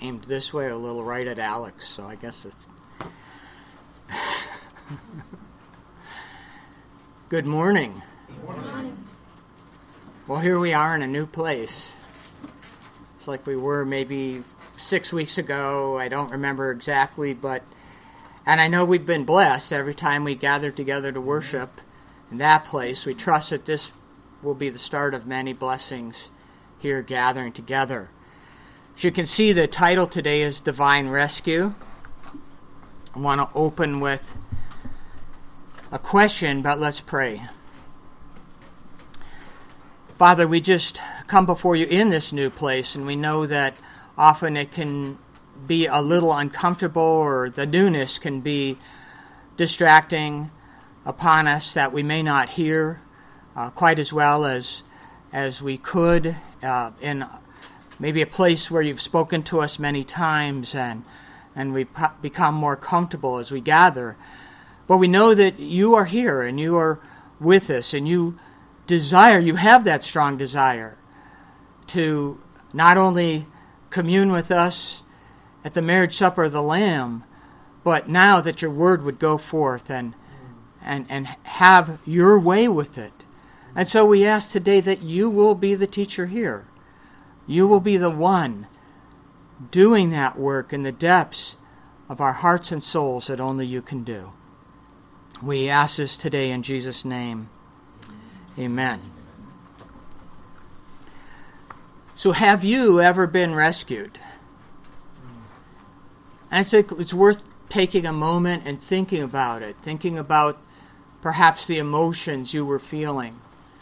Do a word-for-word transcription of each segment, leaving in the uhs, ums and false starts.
aimed this way, a little right at Alex, so I guess it's... Good morning. Good morning. Well, here we are in a new place. It's like we were maybe six weeks ago. I don't remember exactly, but... And I know we've been blessed every time we gather together to worship in that place. We trust that this will be the start of many blessings here gathering together. As you can see, the title today is Divine Rescue. I want to open with a question, but let's pray. Father, we just come before you in this new place, and we know that often it can be a little uncomfortable, or the newness can be distracting upon us, that we may not hear uh, quite as well as as we could uh, in maybe a place where you've spoken to us many times, and and we po- become more comfortable as we gather. But we know that you are here and you are with us, and you desire, you have that strong desire to not only commune with us at the marriage supper of the Lamb, but now that your word would go forth and and and have your way with it. And so we ask today that you will be the teacher here. You will be the one doing that work in the depths of our hearts and souls that only you can do. We ask this today in Jesus' name. Amen. So have you ever been rescued? And I think it's worth taking a moment and thinking about it, thinking about perhaps the emotions you were feeling.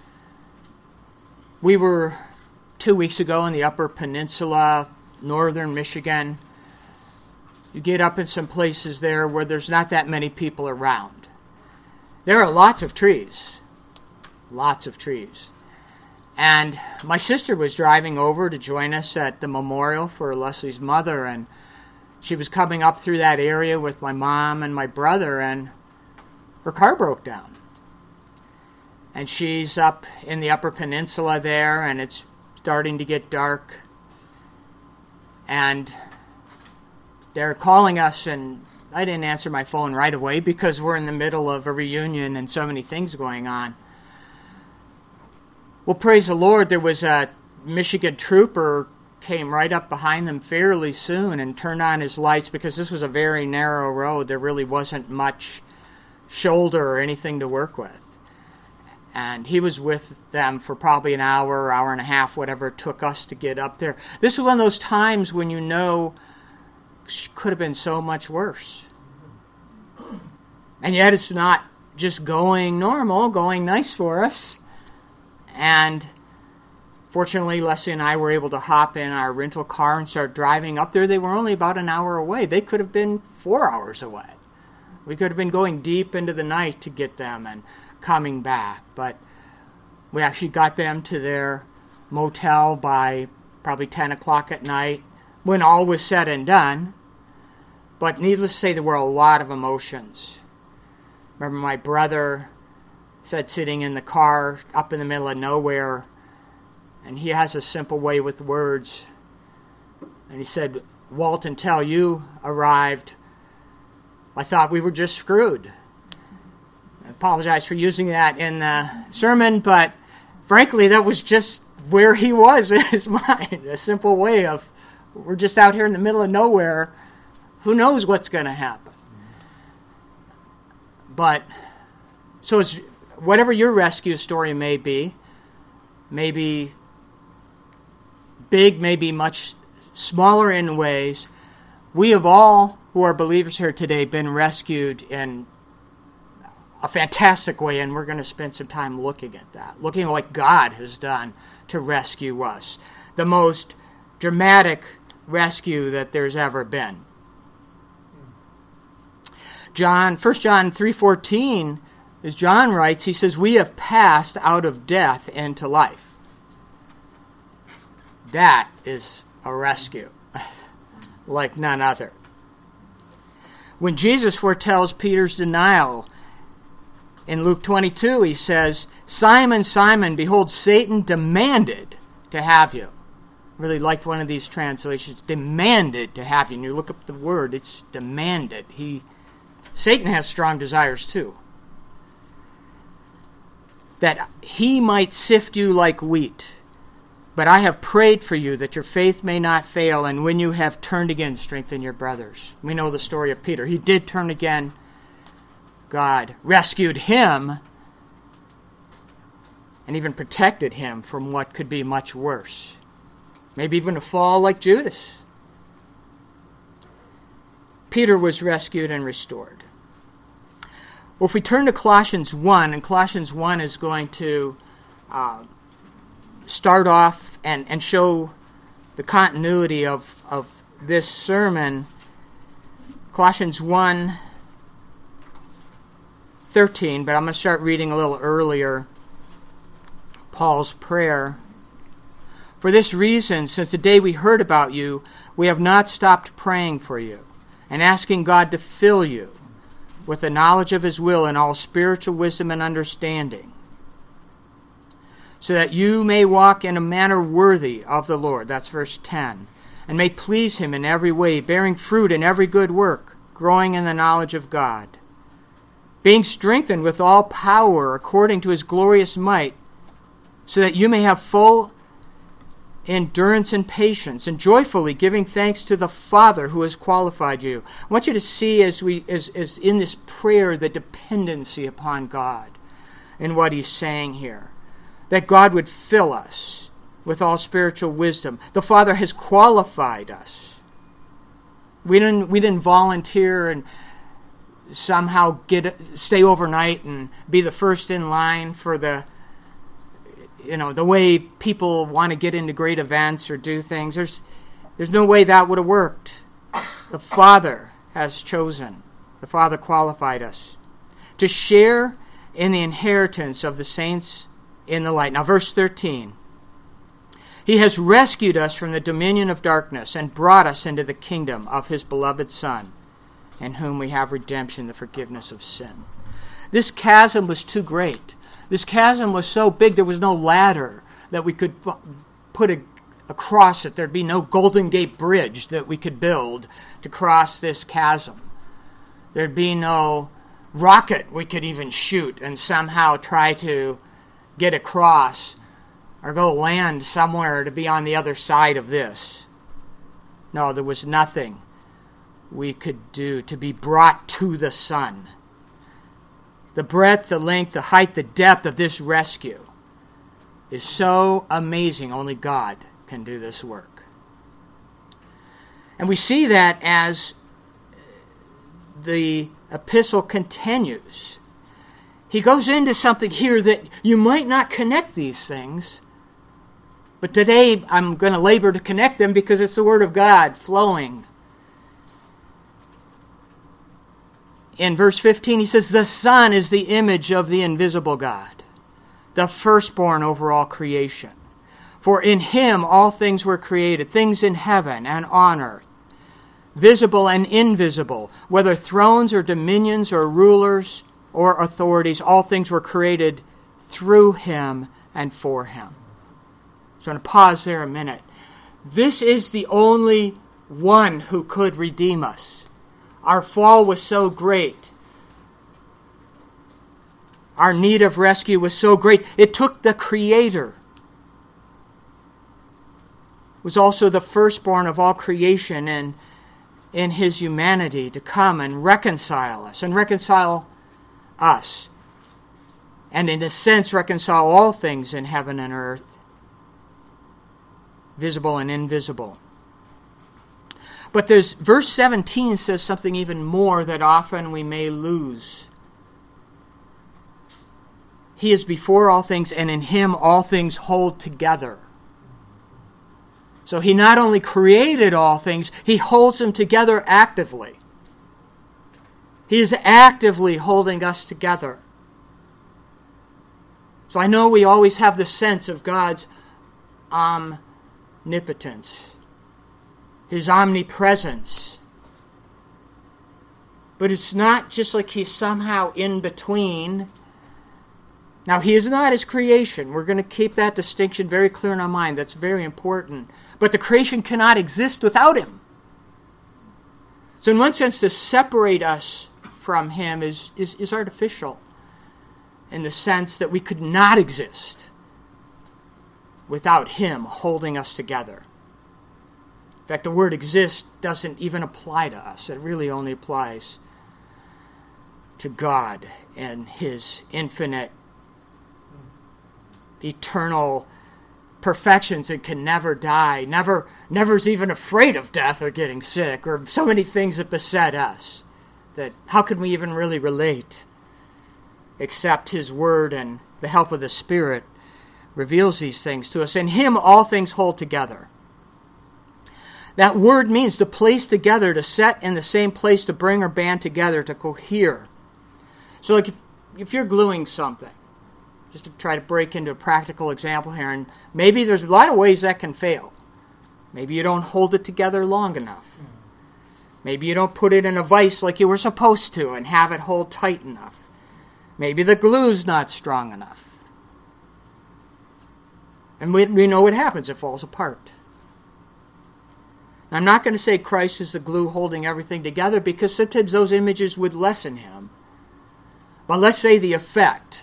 We were two weeks ago in the Upper Peninsula, northern Michigan. You get up in some places there where there's not that many people around. There are lots of trees, lots of trees. And my sister was driving over to join us at the memorial for Leslie's mother, and she was coming up through that area with my mom and my brother, and her car broke down. And she's up in the Upper Peninsula there, and it's starting to get dark. And they're calling us, and I didn't answer my phone right away because we're in the middle of a reunion and so many things going on. Well, praise the Lord, there was a Michigan trooper came right up behind them fairly soon and turned on his lights, because this was a very narrow road. There really wasn't much shoulder or anything to work with. And he was with them for probably an hour, hour and a half, whatever it took us to get up there. This was one of those times when you know it could have been so much worse. And yet it's not just going normal, going nice for us. And fortunately, Leslie and I were able to hop in our rental car and start driving up there. They were only about an hour away. They could have been four hours away. We could have been going deep into the night to get them and coming back. But we actually got them to their motel by probably ten o'clock at night when all was said and done. But needless to say, there were a lot of emotions. Remember, my brother said sitting in the car up in the middle of nowhere, and he has a simple way with words. And he said, "Walt, until you arrived, I thought we were just screwed." I apologize for using that in the sermon, but frankly, that was just where he was in his mind. A simple way of, we're just out here in the middle of nowhere. Who knows what's going to happen? But, so it's, whatever your rescue story may be, maybe big, maybe much smaller in ways, we have all who are believers here today been rescued in a fantastic way, and we're going to spend some time looking at that, looking at what God has done to rescue us. The most dramatic rescue that there's ever been. John, First John three fourteen, as John writes, he says, "We have passed out of death into life." That is a rescue like none other. When Jesus foretells Peter's denial in Luke twenty-two, he says, "Simon, Simon, behold, Satan demanded to have you, really liked one of these translations, demanded to have you. And you look up the word, it's demanded. He, Satan has strong desires too. That he might sift you like wheat. But I have prayed for you that your faith may not fail, and when you have turned again, strengthen your brothers. We know the story of Peter. He did turn again. God rescued him and even protected him from what could be much worse. Maybe even a fall like Judas. Peter was rescued and restored. Well, if we turn to Colossians one, and Colossians one is going to uh, start off and, and show the continuity of, of this sermon. Colossians one thirteen, but I'm going to start reading a little earlier. Paul's prayer. For this reason, since the day we heard about you, we have not stopped praying for you and asking God to fill you with the knowledge of his will and all spiritual wisdom and understanding, so that you may walk in a manner worthy of the Lord. That's verse ten. And may please him in every way, bearing fruit in every good work, growing in the knowledge of God, being strengthened with all power according to his glorious might, so that you may have full endurance and patience, and joyfully giving thanks to the Father who has qualified you. I want you to see as we as, as in this prayer the dependency upon God and what he's saying here. That God would fill us with all spiritual wisdom. The Father has qualified us. We didn't we didn't volunteer and somehow get stay overnight and be the first in line for the you know the way people want to get into great events or do things. There's there's no way that would have worked. The Father has chosen. The Father qualified us to share in the inheritance of the saints in the light. Now, verse thirteen. He has rescued us from the dominion of darkness and brought us into the kingdom of his beloved Son, in whom we have redemption, the forgiveness of sin. This chasm was too great. This chasm was so big there was no ladder that we could put a, across it. There'd be no Golden Gate Bridge that we could build to cross this chasm. There'd be no rocket we could even shoot and somehow try to get across or go land somewhere to be on the other side of this. No, there was nothing we could do to be brought to the Son. The breadth, the length, the height, the depth of this rescue is so amazing. Only God can do this work. And we see that as the epistle continues. He goes into something here that you might not connect these things, but today I'm going to labor to connect them because it's the Word of God flowing. In verse fifteen, he says, the Son is the image of the invisible God, the firstborn over all creation. For in him all things were created, things in heaven and on earth, visible and invisible, whether thrones or dominions or rulers or authorities, all things were created through him and for him. So I'm going to pause there a minute. This is the only one who could redeem us. Our fall was so great. Our need of rescue was so great. It took the Creator, who was also the firstborn of all creation and in his humanity, to come and reconcile us and reconcile us. And in a sense, reconcile all things in heaven and earth, visible and invisible. But there's verse seventeen says something even more that often we may lose. He is before all things, and in him all things hold together. So he not only created all things, he holds them together actively. He is actively holding us together. So I know we always have the sense of God's omnipotence, his omnipresence. But it's not just like he's somehow in between Now, he is not his creation. We're going to keep that distinction very clear in our mind. That's very important. But the creation cannot exist without him. So in one sense, to separate us from him is, is, is artificial, in the sense that we could not exist without him holding us together. In fact, the word exist doesn't even apply to us. It really only applies to God and his infinite, eternal perfections that can never die, never, never is even afraid of death or getting sick, or so many things that beset us, that how can we even really relate, except his word and the help of the Spirit reveals these things to us. In him all things hold together. That word means to place together, to set in the same place, to bring or band together, to cohere. So like if, if you're gluing something, just to try to break into a practical example here, and maybe there's a lot of ways that can fail. Maybe you don't hold it together long enough. Maybe you don't put it in a vise like you were supposed to and have it hold tight enough. Maybe the glue's not strong enough. And we, we know what happens. It falls apart. Now, I'm not going to say Christ is the glue holding everything together, because sometimes those images would lessen him. But let's say the effect.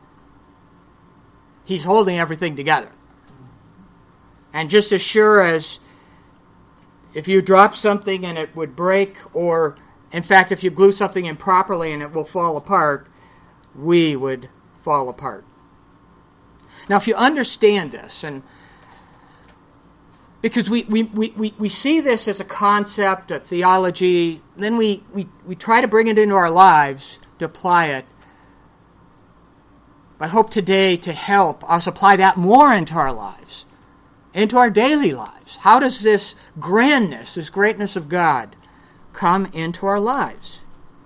He's holding everything together. And just as sure as if you drop something and it would break, or in fact if you glue something improperly and it will fall apart, we would fall apart. Now if you understand this, and because we, we, we, we, we see this as a concept, a theology, then we, we, we try to bring it into our lives to apply it. But I hope today to help us apply that more into our lives, into our daily lives. How does this grandness, this greatness of God, come into our lives?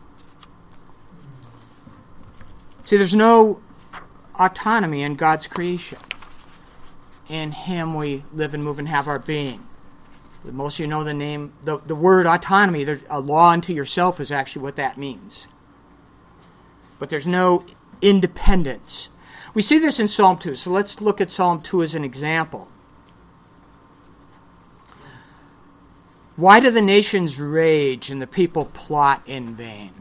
See, there's no autonomy in God's creation. In him we live and move and have our being. Most of you know the name, the, the word autonomy, a law unto yourself is actually what that means. But there's no independence. We see this in Psalm two, so let's look at Psalm two as an example. Why do the nations rage and the people plot in vain?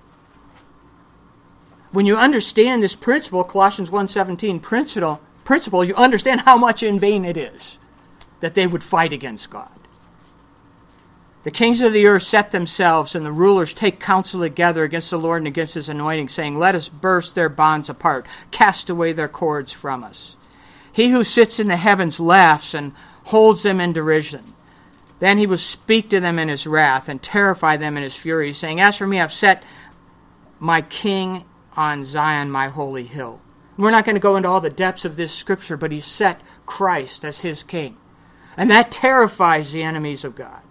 When you understand this principle, Colossians one seventeen principle, principle, you understand how much in vain it is that they would fight against God. The kings of the earth set themselves, and the rulers take counsel together against the Lord and against his anointing, saying, let us burst their bonds apart, cast away their cords from us. He who sits in the heavens laughs and holds them in derision. Then he will speak to them in his wrath and terrify them in his fury, saying, as for me, I've set my king on Zion, my holy hill. We're not going to go into all the depths of this scripture, but he set Christ as his king. And that terrifies the enemies of God.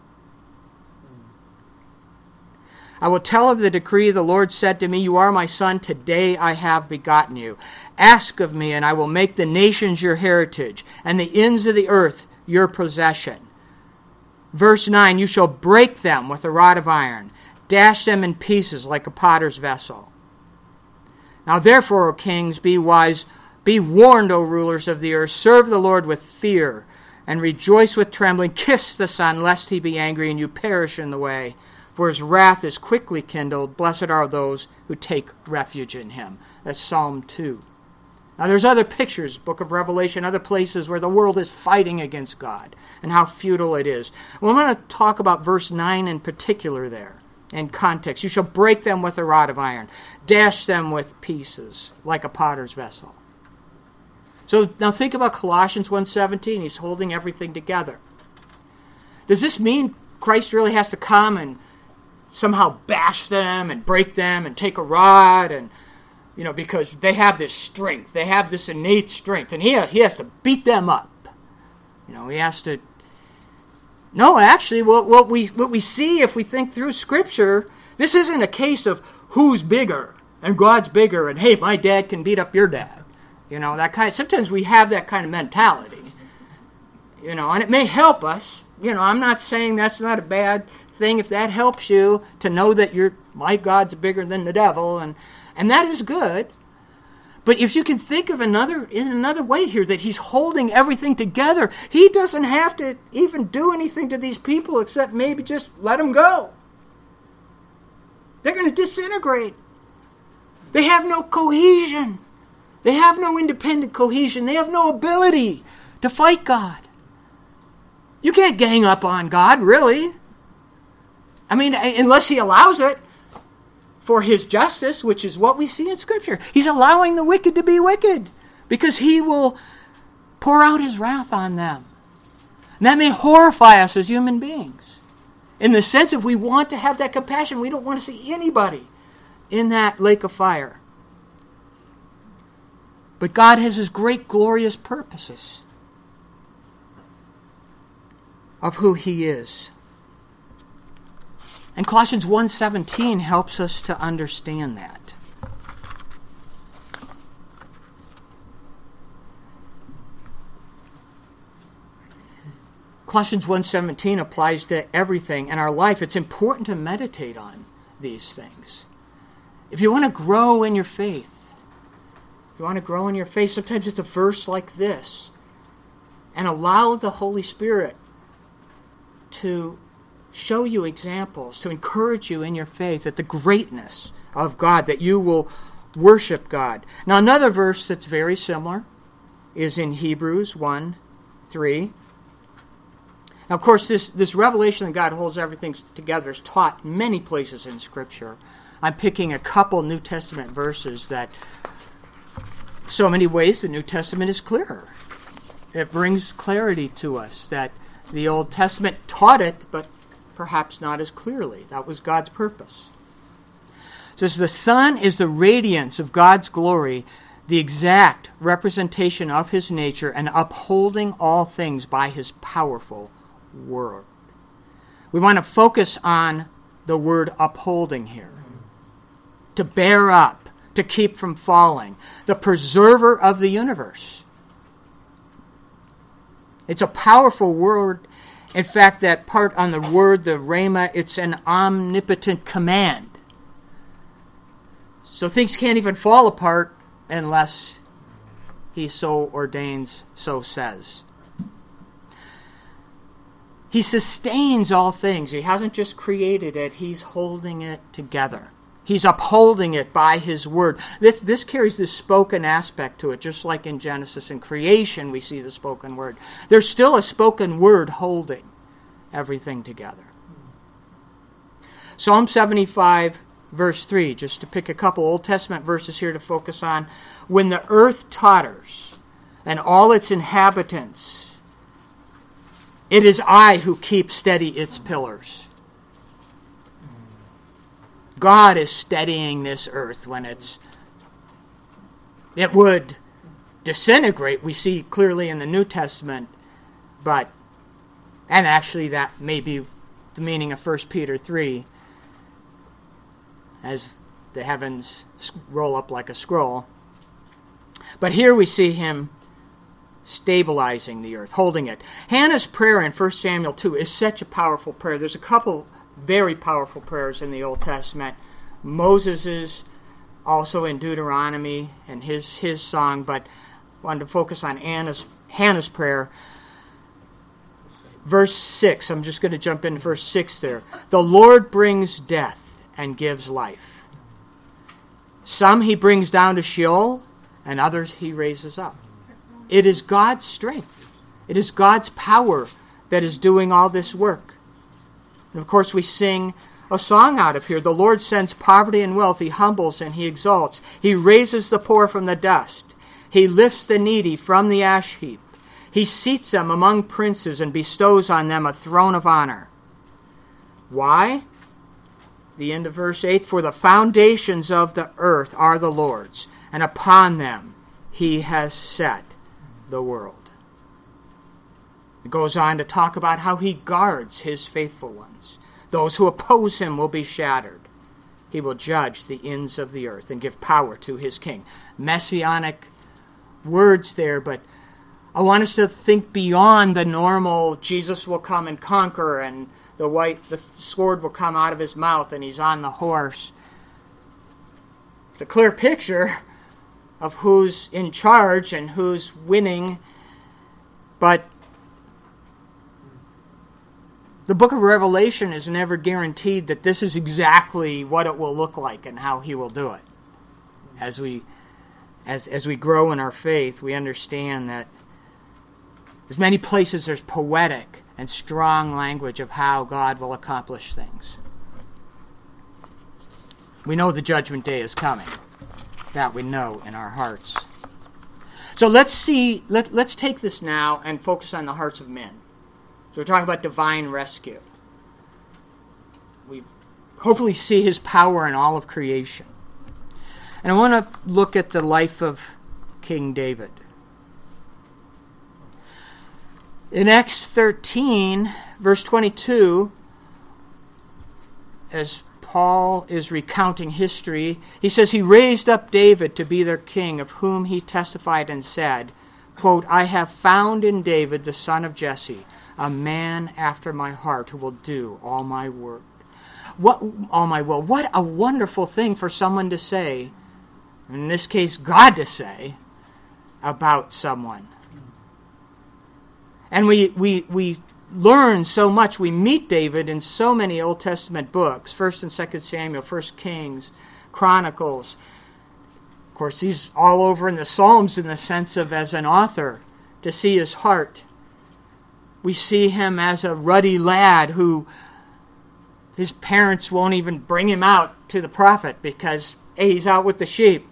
I will tell of the decree. The Lord said to me, you are my son. Today I have begotten you. Ask of me, and I will make the nations your heritage, and the ends of the earth your possession. Verse nine, you shall break them with a rod of iron, dash them in pieces like a potter's vessel. Now therefore, O kings, be wise, be warned, O rulers of the earth. Serve the Lord with fear, and rejoice with trembling. Kiss the Son, lest he be angry, and you perish in the way. For his wrath is quickly kindled. Blessed are those who take refuge in him. That's Psalm two. Now there's other pictures, Book of Revelation, other places where the world is fighting against God and how futile it is. Well, I'm going to talk about verse nine in particular there in context. You shall break them with a rod of iron, dash them with pieces like a potter's vessel. So now think about Colossians one seventeen. He's holding everything together. Does this mean Christ really has to come and somehow bash them and break them and take a rod, and you know, because they have this strength, they have this innate strength, and he he has to beat them up. You know, he has to. No, actually, what what we what we see if we think through Scripture, this isn't a case of who's bigger and God's bigger, and hey, my dad can beat up your dad. You know, that kind. Sometimes we have that kind of mentality. You know, and it may help us. You know, I'm not saying that's not a bad thing if that helps you to know that your my God's bigger than the devil, and and that is good. But if you can think of another in another way here, that he's holding everything together, he doesn't have to even do anything to these people except maybe just let them go. They're going to disintegrate. They have no cohesion. They have no independent cohesion. They have no ability to fight God. You can't gang up on God, really. I mean, unless he allows it for his justice, which is what we see in Scripture. He's allowing the wicked to be wicked because he will pour out his wrath on them. And that may horrify us as human beings. In the sense, if we want to have that compassion, we don't want to see anybody in that lake of fire. But God has his great glorious purposes of who he is. And Colossians one seventeen helps us to understand that. Colossians one seventeen applies to everything in our life. It's important to meditate on these things. If you want to grow in your faith, if you want to grow in your faith, sometimes it's a verse like this. And allow the Holy Spirit to show you examples, to encourage you in your faith at the greatness of God, that you will worship God. Now, another verse that's very similar is in Hebrews one three. Now, of course, this, this revelation that God holds everything together is taught many places in Scripture. I'm picking a couple New Testament verses that, so many ways, the New Testament is clearer. It brings clarity to us that the Old Testament taught it, but perhaps not as clearly. That was God's purpose. It says, the Son is the radiance of God's glory, the exact representation of his nature, and upholding all things by his powerful word. We want to focus on the word upholding here. To bear up, to keep from falling. The preserver of the universe. It's a powerful word. In fact, that part on the word, the rhema, it's an omnipotent command. So things can't even fall apart unless he so ordains, so says. He sustains all things. He hasn't just created it, he's holding it together. He's upholding it by his word. This, this carries this spoken aspect to it, just like in Genesis and creation we see the spoken word. There's still a spoken word holding everything together. Psalm seventy-five, verse three, just to pick a couple Old Testament verses here to focus on. When the earth totters and all its inhabitants, it is I who keep steady its pillars. God is steadying this earth when it's it would disintegrate. We see clearly in the New Testament, but and actually that may be the meaning of First Peter three, as the heavens roll up like a scroll. But here we see him stabilizing the earth, holding it. Hannah's prayer in First Samuel two is such a powerful prayer. There's a couple very powerful prayers in the Old Testament. Moses's, also in Deuteronomy, and his his song, but I wanted to focus on Anna's, Hannah's prayer. Verse six, I'm just going to jump into verse six there. The Lord brings death and gives life. Some he brings down to Sheol, and others he raises up. It is God's strength. It is God's power that is doing all this work. And of course, we sing a song out of here. The Lord sends poverty and wealth. He humbles and he exalts. He raises the poor from the dust. He lifts the needy from the ash heap. He seats them among princes and bestows on them a throne of honor. Why? The end of verse eight, for the foundations of the earth are the Lord's, and upon them he has set the world. It goes on to talk about how he guards his faithful ones. Those who oppose him will be shattered. He will judge the ends of the earth and give power to his king. Messianic words there, but I want us to think beyond the normal, Jesus will come and conquer, and the white, the sword will come out of his mouth, and he's on the horse. It's a clear picture of who's in charge and who's winning, but the book of Revelation is never guaranteed that this is exactly what it will look like and how he will do it. As we as as we grow in our faith, we understand that there's many places there's poetic and strong language of how God will accomplish things. We know the judgment day is coming. That we know in our hearts. So let's see, let, let's take this now and focus on the hearts of men. So we're talking about divine rescue. We hopefully see his power in all of creation. And I want to look at the life of King David. In Acts thirteen, verse twenty-two, as Paul is recounting history, he says, he raised up David to be their king, of whom he testified and said, quote, I have found in David the son of Jesse, a man after my heart who will do all my work. What all my will. What a wonderful thing for someone to say, in this case God to say, about someone. And we we we learn so much. We meet David in so many Old Testament books, First and Second Samuel, First Kings, Chronicles. Of course, he's all over in the Psalms in the sense of as an author, to see his heart. We see him as a ruddy lad who his parents won't even bring him out to the prophet because, hey, he's out with the sheep.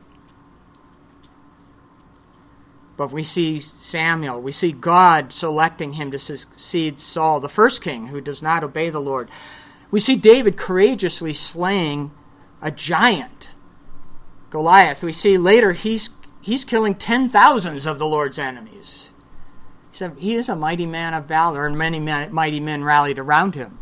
But we see Samuel, we see God selecting him to succeed Saul, the first king who does not obey the Lord. We see David courageously slaying a giant, Goliath. We see later he's he's killing ten thousands of the Lord's enemies. He said he is a mighty man of valor, and many men, mighty men rallied around him.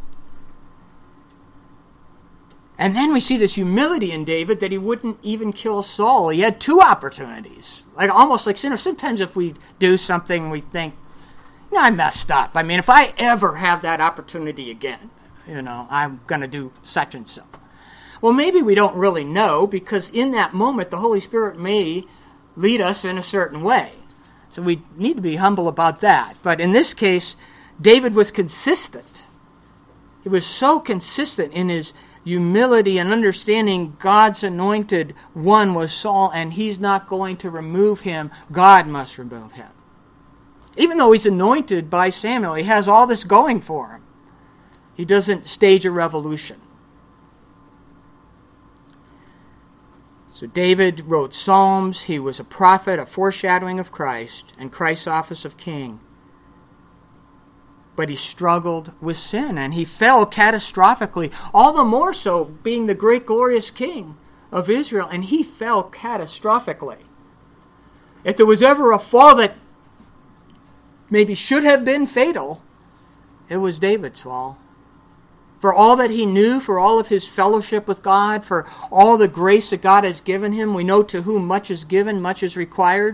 And then we see this humility in David that he wouldn't even kill Saul. He had two opportunities. Like almost like sinners. Sometimes if we do something, we think, you know, I messed up. I mean, if I ever have that opportunity again, you know, I'm going to do such and so. Well, maybe we don't really know, because in that moment, the Holy Spirit may lead us in a certain way. So we need to be humble about that. But in this case, David was consistent. He was so consistent in his humility and understanding God's anointed one was Saul, and he's not going to remove him. God must remove him. Even though he's anointed by Samuel, he has all this going for him. He doesn't stage a revolution. So David wrote Psalms. He was a prophet, a foreshadowing of Christ and Christ's office of king. But he struggled with sin, and he fell catastrophically, all the more so being the great glorious king of Israel, and he fell catastrophically. If there was ever a fall that maybe should have been fatal, it was David's fall. For all that he knew, for all of his fellowship with God, for all the grace that God has given him, we know to whom much is given, much is required.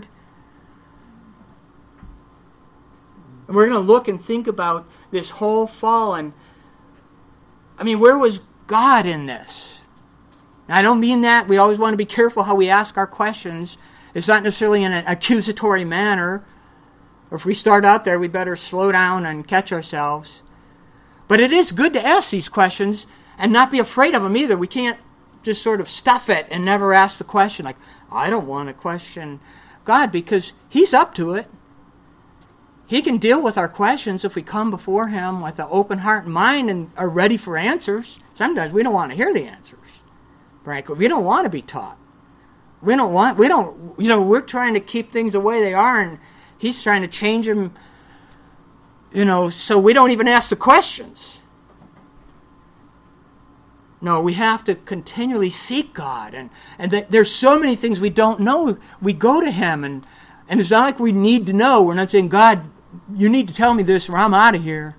And we're going to look and think about this whole fall. And, I mean, where was God in this? Now, I don't mean that. We always want to be careful how we ask our questions. It's not necessarily in an accusatory manner. Or if we start out there, we better slow down and catch ourselves. But it is good to ask these questions and not be afraid of them either. We can't just sort of stuff it and never ask the question. Like, I don't want to question God, because he's up to it. He can deal with our questions if we come before him with an open heart and mind and are ready for answers. Sometimes we don't want to hear the answers. Frankly, we don't want to be taught. We don't want, we don't, you know, we're trying to keep things the way they are, and he's trying to change them, you know, so we don't even ask the questions. No, we have to continually seek God, and, and th- there's so many things we don't know. We go to him, and, and it's not like we need to know. We're not saying, God, you need to tell me this or I'm out of here.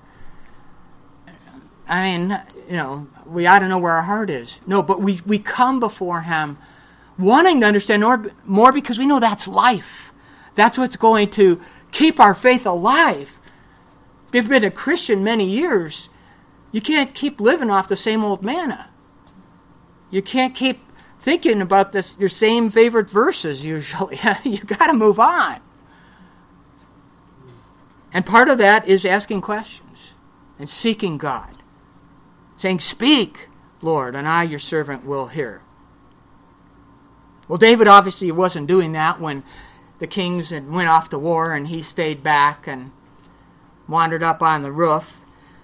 I mean, you know, we ought to know where our heart is. No, but we, we come before him wanting to understand more, more because we know that's life. That's what's going to keep our faith alive. If you've been a Christian many years, you can't keep living off the same old manna. You can't keep thinking about this, your same favorite verses usually. You got to move on. And part of that is asking questions and seeking God. Saying, "Speak, Lord, and I, your servant, will hear." Well, David obviously wasn't doing that when the kings had went off to war and he stayed back and wandered up on the roof.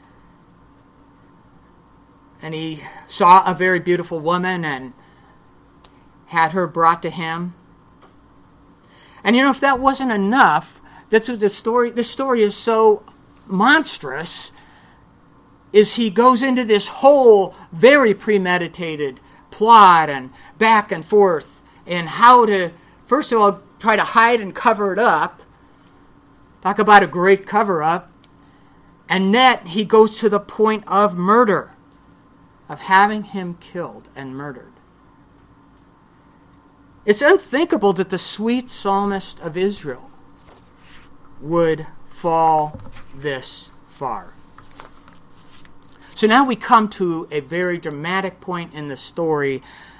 And he saw a very beautiful woman and had her brought to him. And you know, if that wasn't enough, that's what the story, this story is so monstrous, is he goes into this whole very premeditated plot and back and forth and how to, first of all, try to hide and cover it up. Talk about a great cover-up. And then he goes to the point of murder, of having him killed and murdered. It's unthinkable that the sweet psalmist of Israel would fall this far. So now we come to a very dramatic point in the story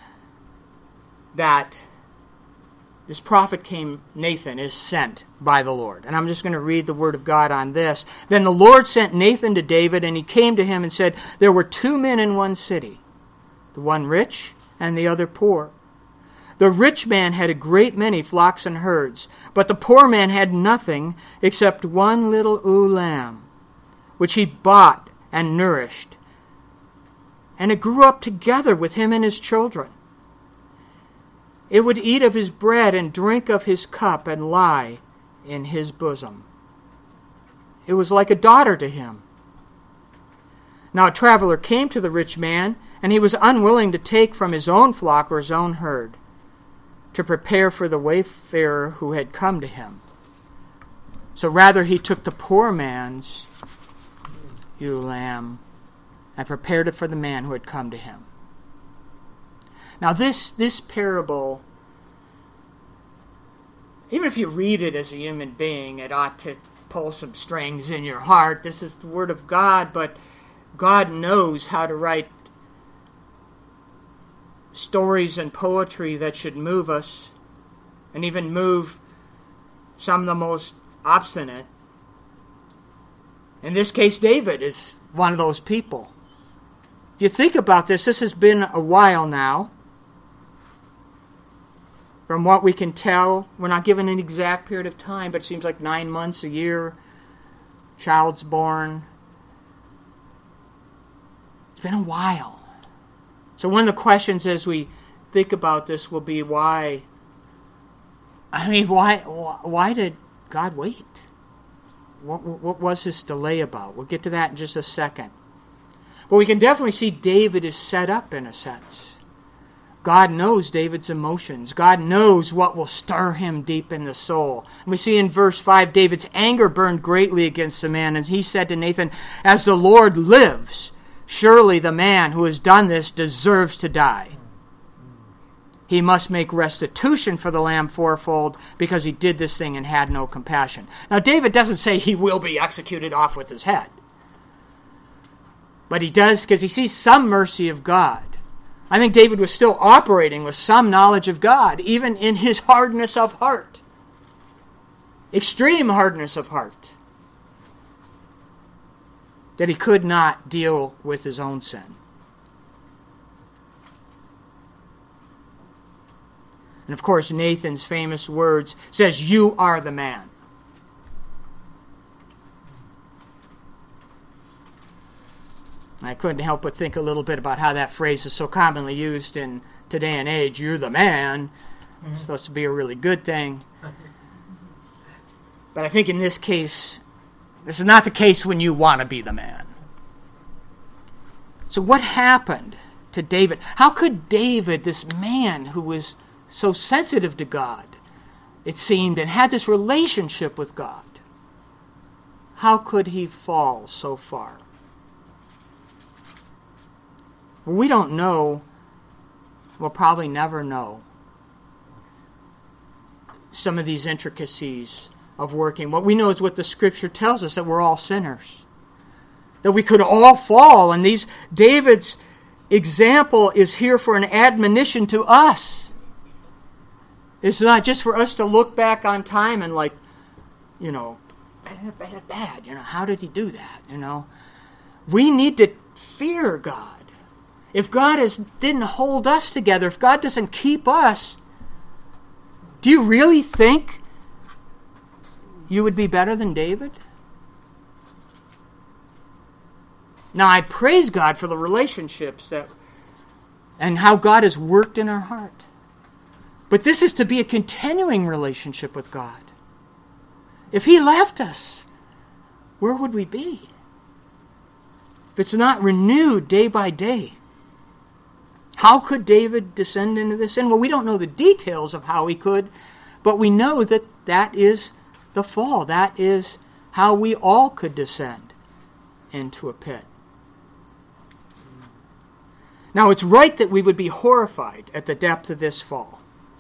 that this prophet came, Nathan, is sent by the Lord. And I'm just going to read the word of God on this. Then the Lord sent Nathan to David, and he came to him and said, "There were two men in one city, the one rich and the other poor. The rich man had a great many flocks and herds, but the poor man had nothing except one little ewe lamb, which he bought and nourished. And it grew up together with him and his children. It would eat of his bread and drink of his cup and lie in his bosom. It was like a daughter to him. Now a traveler came to the rich man, and he was unwilling to take from his own flock or his own herd, to prepare for the wayfarer who had come to him. So rather he took the poor man's ewe lamb and prepared it for the man who had come to him." Now this, this parable, even if you read it as a human being, it ought to pull some strings in your heart. This is the Word of God, but God knows how to write stories and poetry that should move us, and even move some of the most obstinate. In this case, David is one of those people. If you think about this, this has been a while now. From what we can tell, we're not given an exact period of time, but it seems like nine months, a year, child's born. It's been a while. So one of the questions as we think about this will be why, I mean, why why did God wait? What, what was this delay about? We'll get to that in just a second. But we can definitely see David is set up in a sense. God knows David's emotions. God knows what will stir him deep in the soul. And we see in verse five, David's anger burned greatly against the man, and he said to Nathan, "As the Lord lives, surely the man who has done this deserves to die. He must make restitution for the lamb fourfold, because he did this thing and had no compassion." Now, David doesn't say he will be executed off with his head. But he does because he sees some mercy of God. I think David was still operating with some knowledge of God, even in his hardness of heart. Extreme hardness of heart. That he could not deal with his own sin. And of course, Nathan's famous words says, "You are the man." I couldn't help but think a little bit about how that phrase is so commonly used in today and age. You're the man. Mm-hmm. It's supposed to be a really good thing. But I think in this case, this is not the case when you want to be the man. So what happened to David? How could David, this man who was so sensitive to God, it seemed, and had this relationship with God, how could he fall so far? Well, we don't know. We'll probably never know some of these intricacies of working. What we know is what the Scripture tells us, that we're all sinners. That we could all fall. And these David's example is here for an admonition to us. It's not just for us to look back on time and like, you know, bad, bad, bad. You know, how did he do that? You know, we need to fear God. If God is, didn't hold us together, if God doesn't keep us, do you really think you would be better than David? Now, I praise God for the relationships that and how God has worked in our heart. But this is to be a continuing relationship with God. If he left us, where would we be? If it's not renewed day by day. How could David descend into this sin? Well, we don't know the details of how he could, but we know that that is the fall. That is how we all could descend into a pit. Now, it's right that we would be horrified at the depth of this fall.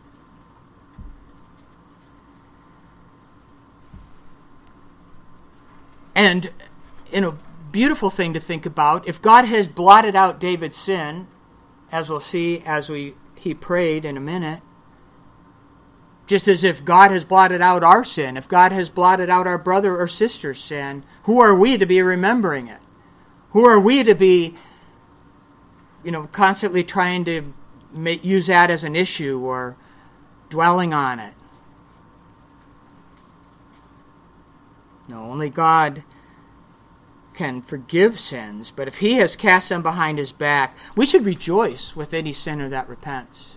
And, you know, beautiful thing to think about, if God has blotted out David's sin, as we'll see as we he prayed in a minute, just as if God has blotted out our sin, if God has blotted out our brother or sister's sin, who are we to be remembering it? Who are we to be, you know, constantly trying to make, use that as an issue or dwelling on it? No, only God can forgive sins, but if he has cast them behind his back, we should rejoice with any sinner that repents.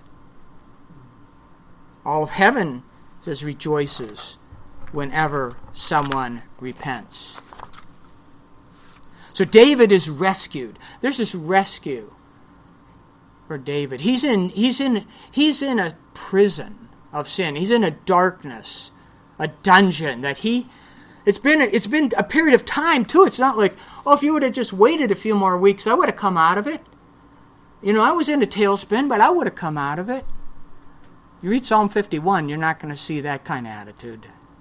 All of heaven says rejoices whenever someone repents. So David is rescued. There's this rescue for David. He's in he's in he's in a prison of sin. He's in a darkness, a dungeon that he It's been it's been a period of time, too. It's not like, oh, if you would have just waited a few more weeks, I would have come out of it. You know, I was in a tailspin, but I would have come out of it. You read Psalm fifty-one, you're not going to see that kind of attitude.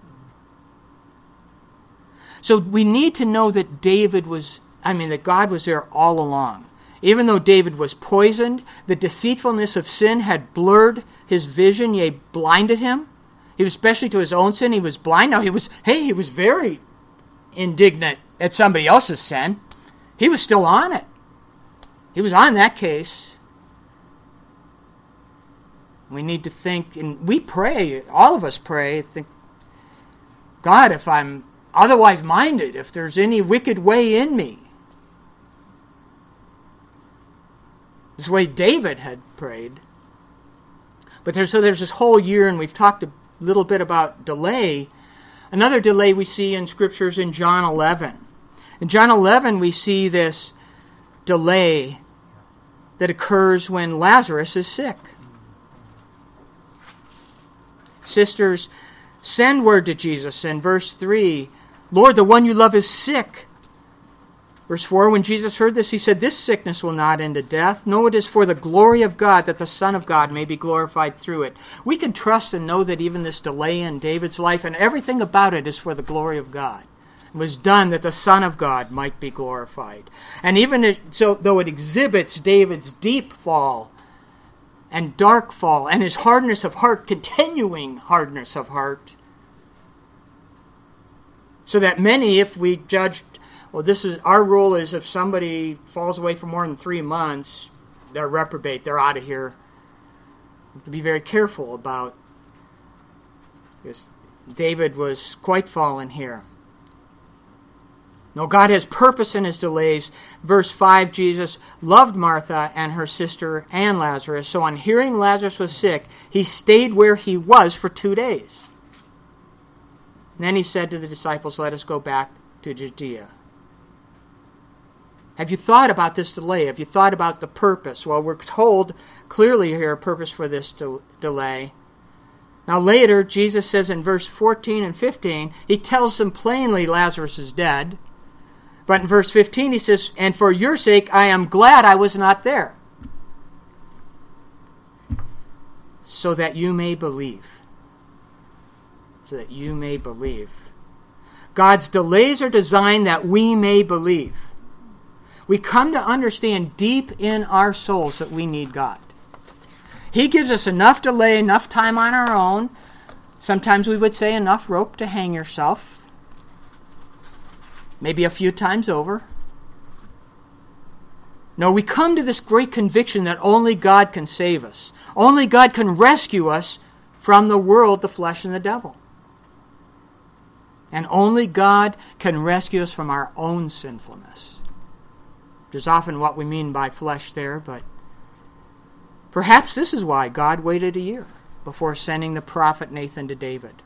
So we need to know that David was, I mean, that God was there all along. Even though David was poisoned, the deceitfulness of sin had blurred his vision, yea, blinded him. He was, especially to his own sin, he was blind. Now, he was, hey, he was very indignant at somebody else's sin. He was still on it. He was on that case. We need to think, and we pray, all of us pray, think, God, if I'm otherwise minded, if there's any wicked way in me. This is the way David had prayed. But there's, so there's this whole year, and we've talked a little bit about delay. Another delay we see in Scriptures in John eleven. In John eleven, we see this delay that occurs when Lazarus is sick. Sisters send word to Jesus in verse three, Lord, the one you love is sick. Verse four, when Jesus heard this, he said, this sickness will not end in death. No, it is for the glory of God, that the Son of God may be glorified through it. We can trust and know that even this delay in David's life and everything about it is for the glory of God. It was done that the Son of God might be glorified. And even it, so, though it exhibits David's deep fall and dark fall and his hardness of heart, continuing hardness of heart, so that many, if we judged, well, this is our rule is if somebody falls away for more than three months, they're reprobate, they're out of here. We have to be very careful about this. David was quite fallen here. No, God has purpose in his delays. Verse five, Jesus loved Martha and her sister and Lazarus. So on hearing Lazarus was sick, he stayed where he was for two days. And then he said to the disciples, let us go back to Judea. Have you thought about this delay? Have you thought about the purpose? Well, we're told clearly here a purpose for this de- delay. Now later, Jesus says in verse fourteen and fifteen, he tells them plainly Lazarus is dead. But in verse fifteen, he says, and for your sake, I am glad I was not there, so that you may believe. So that you may believe. God's delays are designed that we may believe. we come to understand deep in our souls that we need God. He gives us enough delay, enough time on our own. Sometimes we would say enough rope to hang yourself. Maybe a few times over. No, we come to this great conviction that only God can save us. Only God can rescue us from the world, the flesh, and the devil. And only God can rescue us from our own sinfulness. Which is often what we mean by flesh there, but perhaps this is why God waited a year before sending the prophet Nathan to David.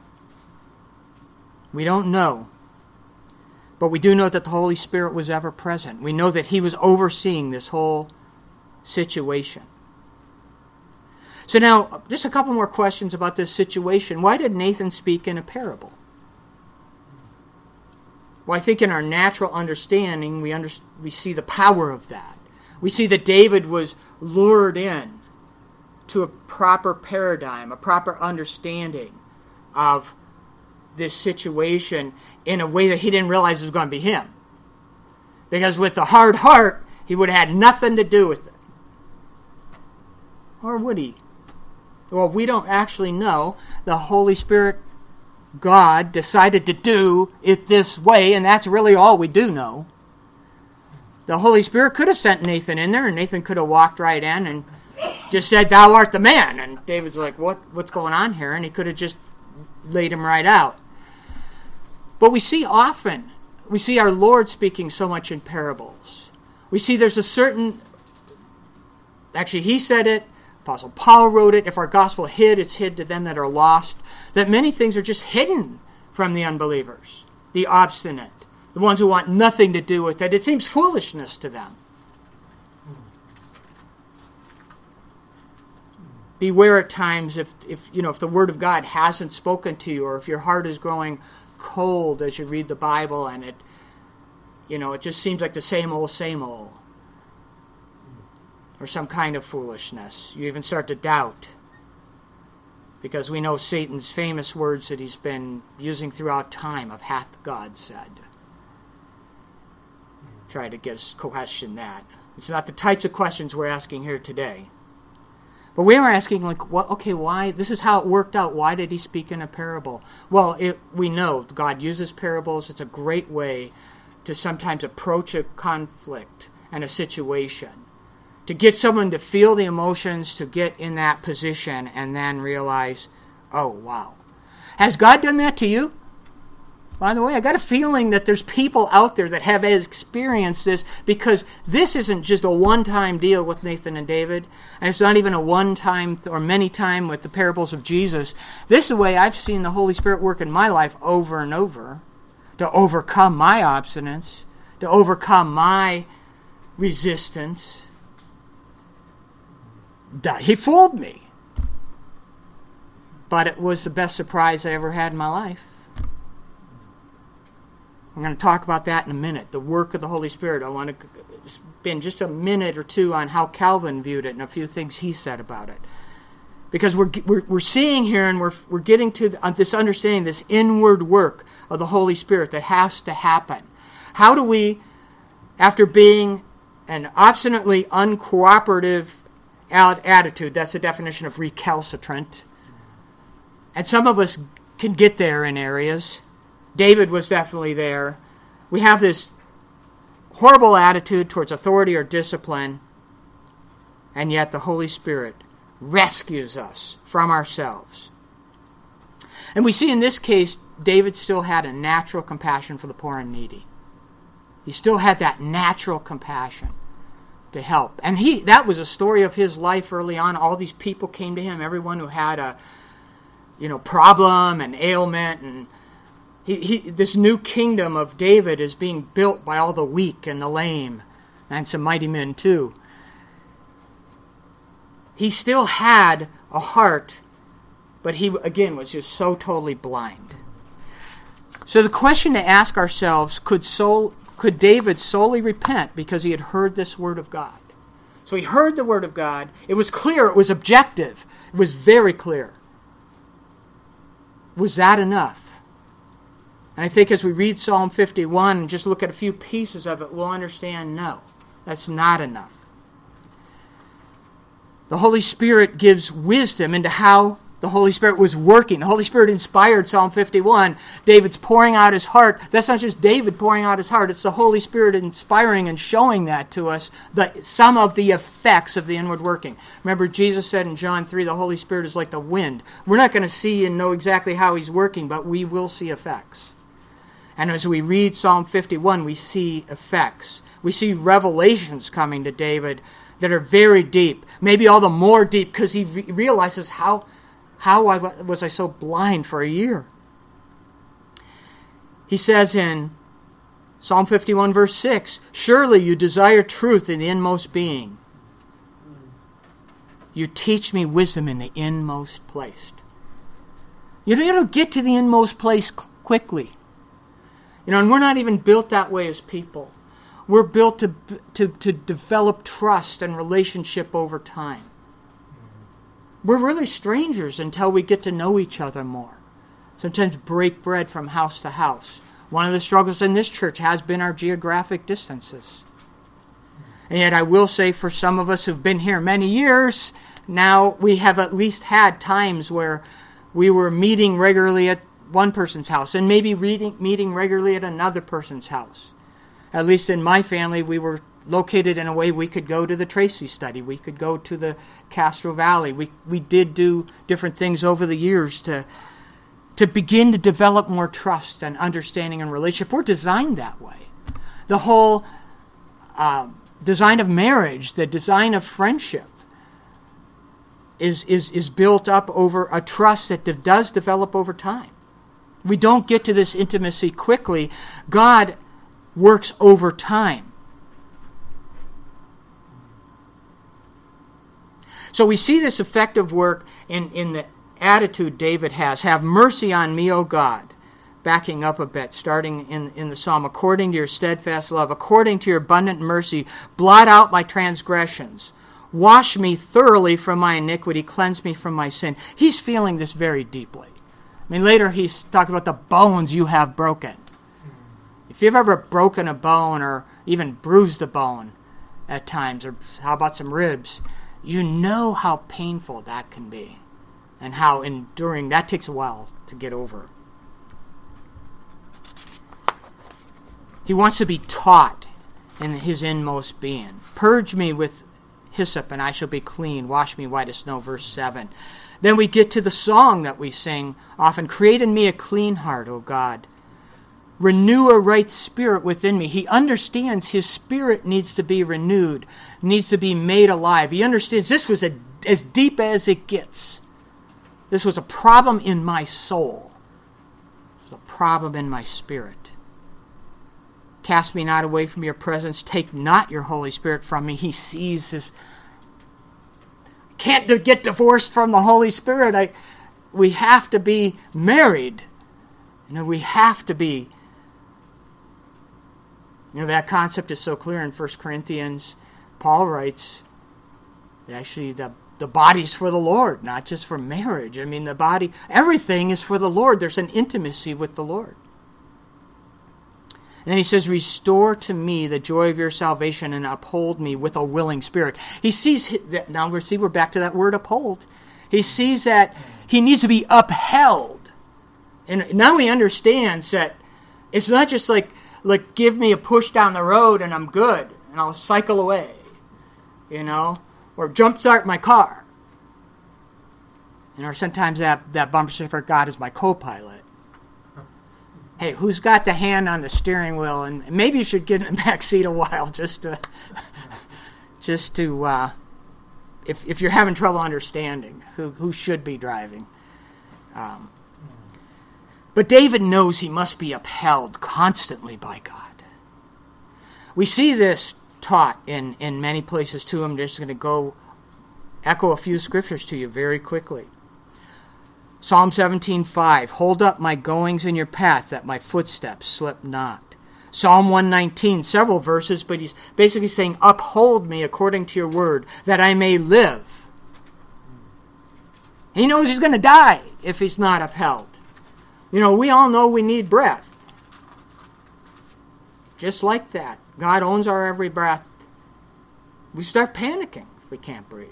We don't know. But we do know that the Holy Spirit was ever present. We know that he was overseeing this whole situation. So now, just a couple more questions about this situation. Why did Nathan speak in a parable? Well, I think in our natural understanding, we under, we see the power of that. We see that David was lured in to a proper paradigm, a proper understanding of this situation in a way that he didn't realize it was going to be him. Because with the hard heart, he would have had nothing to do with it. Or would he? Well, we don't actually know. The Holy Spirit, God, decided to do it this way, and that's really all we do know. The Holy Spirit could have sent Nathan in there, and Nathan could have walked right in and just said, "Thou art the man." And David's like, what, what's going on here? And he could have just laid him right out. But we see often, we see our Lord speaking so much in parables. We see there's a certain, actually he said it, Apostle Paul wrote it, if our gospel hid, it's hid to them that are lost, that many things are just hidden from the unbelievers, the obstinate, the ones who want nothing to do with it. It seems foolishness to them. Beware at times if, if you know if the Word of God hasn't spoken to you, or if your heart is growing cold as you read the Bible and it, you know, it just seems like the same old, same old. Or some kind of foolishness. You even start to doubt. Because we know Satan's famous words that he's been using throughout time of "hath God said." Try to get us question that. It's not the types of questions we're asking here today. But we are asking, like, what? Okay, why? This is how it worked out. Why did he speak in a parable? Well, it, we know God uses parables. It's a great way to sometimes approach a conflict and a situation, to get someone to feel the emotions, to get in that position, and then realize, oh, wow. Has God done that to you? By the way, I got a feeling that there's people out there that have experienced this, because this isn't just a one-time deal with Nathan and David, and it's not even a one-time or many-time with the parables of Jesus. This is the way I've seen the Holy Spirit work in my life over and over, to overcome my obstinance, to overcome my resistance. He fooled me. But it was the best surprise I ever had in my life. I'm going to talk about that in a minute. The work of the Holy Spirit. I want to spend just a minute or two on how Calvin viewed it and a few things he said about it. Because we're we're, we're seeing here, and we're we're getting to this understanding, this inward work of the Holy Spirit that has to happen. How do we, after being an obstinately uncooperative attitude, that's the definition of recalcitrant, and some of us can get there in areas. David was definitely there. We have this horrible attitude towards authority or discipline, and yet the Holy Spirit rescues us from ourselves. And we see in this case, David still had a natural compassion for the poor and needy. He still had that natural compassion to help. And he that was a story of his life early on. All these people came to him, everyone who had a you know problem and ailment, and he, he this new kingdom of David is being built by all the weak and the lame, and some mighty men too. He still had a heart, but he again was just so totally blind. So the question to ask ourselves, could soul Could David solely repent because he had heard this word of God? So he heard the word of God. It was clear. It was objective. It was very clear. Was that enough? And I think as we read Psalm fifty-one and just look at a few pieces of it, we'll understand, no, that's not enough. The Holy Spirit gives wisdom into how the Holy Spirit was working. The Holy Spirit inspired Psalm fifty-one. David's pouring out his heart. That's not just David pouring out his heart. It's the Holy Spirit inspiring and showing that to us, the, some of the effects of the inward working. Remember, Jesus said in John three, the Holy Spirit is like the wind. We're not going to see and know exactly how he's working, but we will see effects. And as we read Psalm fifty-one, we see effects. We see revelations coming to David that are very deep. Maybe all the more deep because he re- realizes how... How was I so blind for a year? He says in Psalm fifty-one, verse six, surely you desire truth in the inmost being. You teach me wisdom in the inmost place. You don't get to the inmost place quickly. You know, and we're not even built that way as people. We're built to, to, to develop trust and relationship over time. We're really strangers until we get to know each other more. Sometimes break bread from house to house. One of the struggles in this church has been our geographic distances. And yet I will say for some of us who've been here many years, now we have at least had times where we were meeting regularly at one person's house and maybe reading, meeting regularly at another person's house. At least in my family, we were located in a way we could go to the Tracy study. We could go to the Castro Valley. We we did do different things over the years to, to begin to develop more trust and understanding and relationship. We're designed that way. The whole uh, design of marriage, the design of friendship is, is, is built up over a trust that de- does develop over time. We don't get to this intimacy quickly. God works over time. So we see this effective work in, in the attitude David has. Have mercy on me, O God. Backing up a bit, starting in, in the psalm. According to your steadfast love, according to your abundant mercy, blot out my transgressions. Wash me thoroughly from my iniquity. Cleanse me from my sin. He's feeling this very deeply. I mean, later he's talking about the bones you have broken. If you've ever broken a bone or even bruised a bone at times, or how about some ribs, you know how painful that can be and how enduring. That takes a while to get over. He wants to be taught in his inmost being. Purge me with hyssop and I shall be clean. Wash me white as snow, verse seven. Then we get to the song that we sing often. Create in me a clean heart, O God. Renew a right spirit within me. He understands his spirit needs to be renewed, needs to be made alive. He understands this was a, as deep as it gets. This was a problem in my soul. It was a problem in my spirit. Cast me not away from your presence. Take not your Holy Spirit from me. He sees this. Can't get divorced from the Holy Spirit. I, we have to be married. You know, we have to be. You know, that concept is so clear in First Corinthians. Paul writes that actually the, the body's for the Lord, not just for marriage. I mean, the body, everything is for the Lord. There's an intimacy with the Lord. And then he says, restore to me the joy of your salvation and uphold me with a willing spirit. He sees, that, now we see we're back to that word uphold. He sees that he needs to be upheld. And now he understands that it's not just like, like give me a push down the road and I'm good and I'll cycle away, you know, or jump start my car. And or sometimes that, that bumper sticker, God is my co-pilot. Hey, who's got the hand on the steering wheel? And maybe you should get in the back seat a while just to, just to, uh, if if you're having trouble understanding who, who should be driving. Um, but David knows he must be upheld constantly by God. We see this taught in, in many places too. I'm just going to go echo a few scriptures to you very quickly. Psalm seventeen five, hold up my goings in your path, that my footsteps slip not. Psalm one nineteen, several verses, but he's basically saying, uphold me according to your word, that I may live. He knows he's going to die if he's not upheld. You know, we all know we need breath. just like that. God owns our every breath. We start panicking if we can't breathe.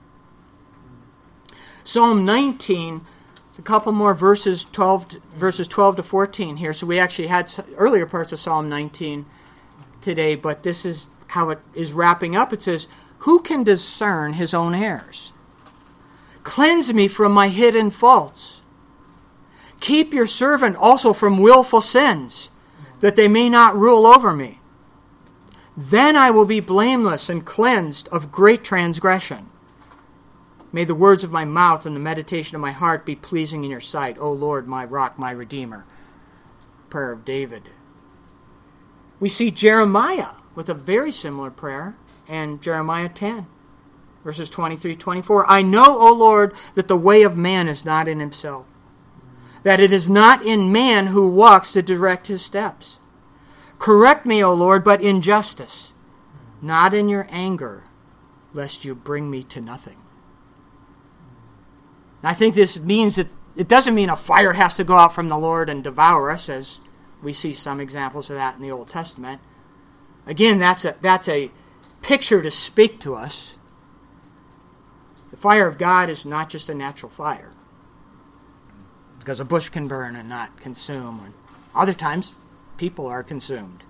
Psalm nineteen, a couple more verses, twelve to, verses twelve to fourteen here. So we actually had earlier parts of Psalm nineteen today, but this is how it is wrapping up. It says, "Who can discern his own errors? Cleanse me from my hidden faults. Keep your servant also from willful sins, that they may not rule over me. Then I will be blameless and cleansed of great transgression. May the words of my mouth and the meditation of my heart be pleasing in your sight, O Lord, my rock, my redeemer." Prayer of David. We see Jeremiah with a very similar prayer in Jeremiah ten, verses twenty-three to twenty-four. "I know, O Lord, that the way of man is not in himself, that it is not in man who walks to direct his steps. Correct me, O Lord, but in justice, not in your anger, lest you bring me to nothing." I think this means that it doesn't mean a fire has to go out from the Lord and devour us, as we see some examples of that in the Old Testament. Again, that's a, that's a picture to speak to us. The fire of God is not just a natural fire, because a bush can burn and not consume. And other times, people are consumed.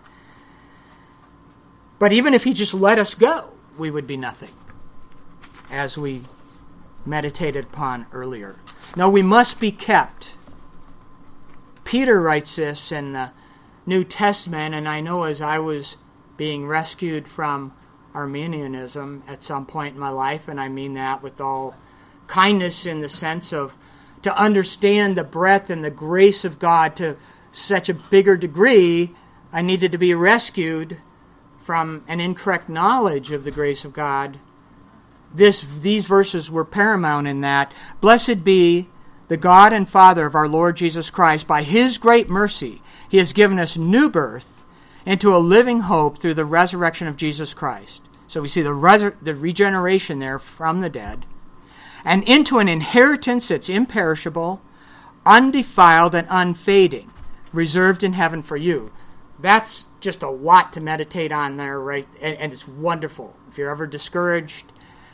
But even if he just let us go, we would be nothing, as we meditated upon earlier. No, we must be kept. Peter writes this in the New Testament, and I know as I was being rescued from Arminianism at some point in my life, and I mean that with all kindness in the sense of to understand the breadth and the grace of God to such a bigger degree, I needed to be rescued from an incorrect knowledge of the grace of God. This, these verses were paramount in that. "Blessed be the God and Father of our Lord Jesus Christ. By his great mercy, he has given us new birth into a living hope through the resurrection of Jesus Christ." So we see the, resur- the regeneration there from the dead. "And into an inheritance that's imperishable, undefiled, and unfading, reserved in heaven for you." That's just a lot to meditate on there, right? And, and it's wonderful. If you're ever discouraged,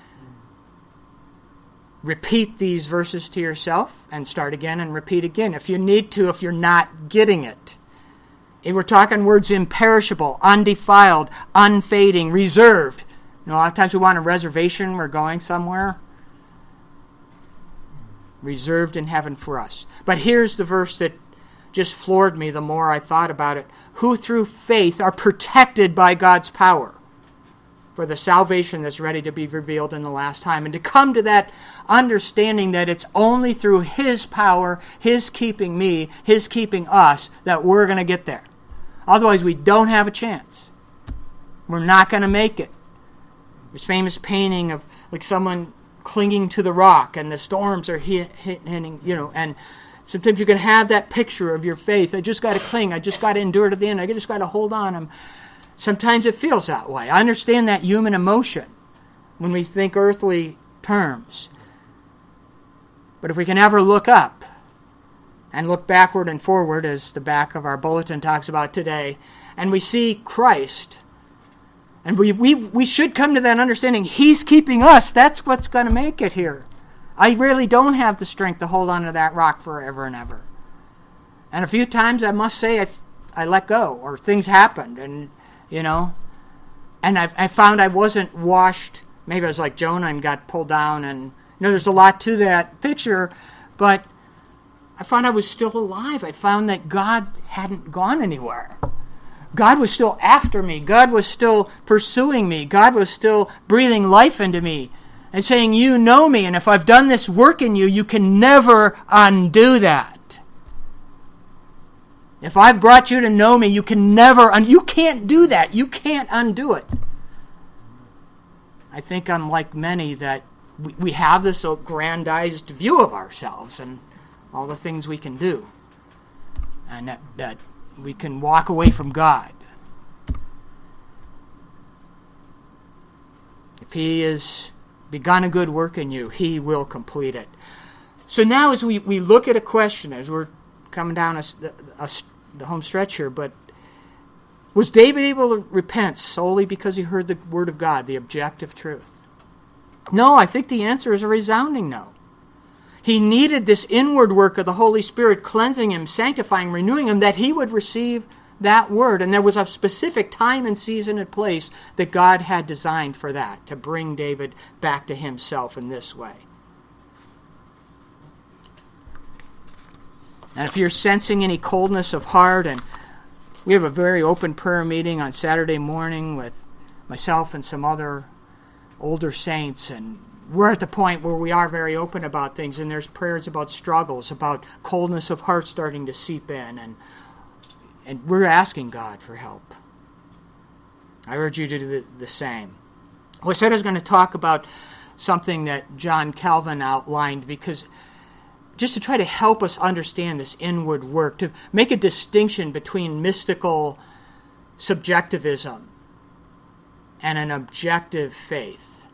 repeat these verses to yourself and start again and repeat again if you need to, if you're not getting it. If we're talking words imperishable, undefiled, unfading, reserved. You know, a lot of times we want a reservation, we're going somewhere. Reserved in heaven for us. But here's the verse that just floored me the more I thought about it. "Who through faith are protected by God's power for the salvation that's ready to be revealed in the last time." And to come to that understanding that it's only through his power, his keeping me, his keeping us, that we're going to get there. Otherwise, we don't have a chance. We're not going to make it. This famous painting of like someone clinging to the rock and the storms are hit, hit, hitting, you know, and sometimes you can have that picture of your faith. I just got to cling. I just got to endure to the end. I just got to hold on. I'm, Sometimes it feels that way. I understand that human emotion when we think earthly terms. But if we can ever look up and look backward and forward, as the back of our bulletin talks about today, and we see Christ, and we we, we should come to that understanding, he's keeping us. That's what's going to make it here. I really don't have the strength to hold on to that rock forever and ever. And a few times I must say I, I let go, or things happened, and you know, and I, I found I wasn't washed. Maybe I was like Jonah and got pulled down, and you know, there's a lot to that picture, but I found I was still alive. I found that God hadn't gone anywhere. God was still after me. God was still pursuing me. God was still breathing life into me and saying, "You know me, and if I've done this work in you, you can never undo that. If I've brought you to know me, you can never, un- you can't do that. You can't undo it." I think I'm like many that we, we have this aggrandized view of ourselves and all the things we can do, and that, that we can walk away from God. If he has begun a good work in you, he will complete it. So now as we, we look at a question, as we're coming down a, a, the home stretch here, but Was David able to repent solely because he heard the word of God, the objective truth? No, I think the answer is a resounding no. He needed this inward work of the Holy Spirit cleansing him, sanctifying, renewing him, that he would receive that word. And there was a specific time and season and place that God had designed for that, to bring David back to himself in this way. And if you're sensing any coldness of heart, and we have a very open prayer meeting on Saturday morning with myself and some other older saints, and we're at the point where we are very open about things, and there's prayers about struggles, about coldness of heart starting to seep in, and and we're asking God for help. I urge you to do the, the same. Well, I said I was going to talk about something that John Calvin outlined, because just to try to help us understand this inward work, to make a distinction between mystical subjectivism and an objective faith.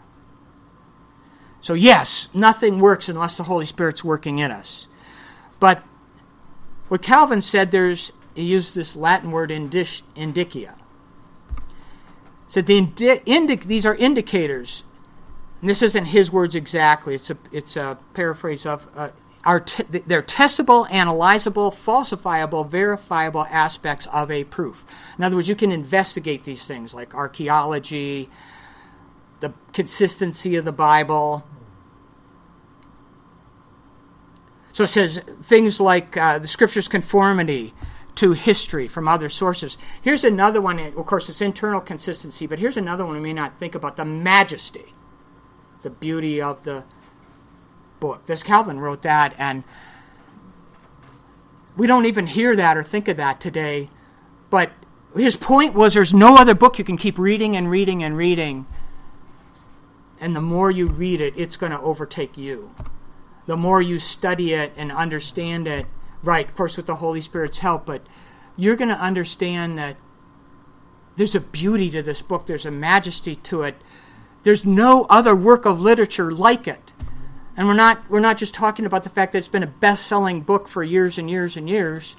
So yes, nothing works unless the Holy Spirit's working in us. But what Calvin said, there's he used this Latin word indic- indicia. Said the indi- indi- these are indicators. And this isn't his words exactly. It's a it's a paraphrase of uh, are t- they're testable, analyzable, falsifiable, verifiable aspects of a proof. In other words, you can investigate these things like archaeology, the consistency of the Bible. So it says things like uh, the Scripture's conformity to history from other sources. Here's another one. Of course, it's internal consistency, but here's another one we may not think about: the majesty, the beauty of the book. This Calvin wrote that, and we don't even hear that or think of that today. But his point was, there's no other book you can keep reading and reading and reading, and the more you read it, it's going to overtake you. The more you study it and understand it, right, of course with the Holy Spirit's help, but you're going to understand that there's a beauty to this book, there's a majesty to it. There's no other work of literature like it. And we're not we're not just talking about the fact that it's been a best-selling book for years and years and years.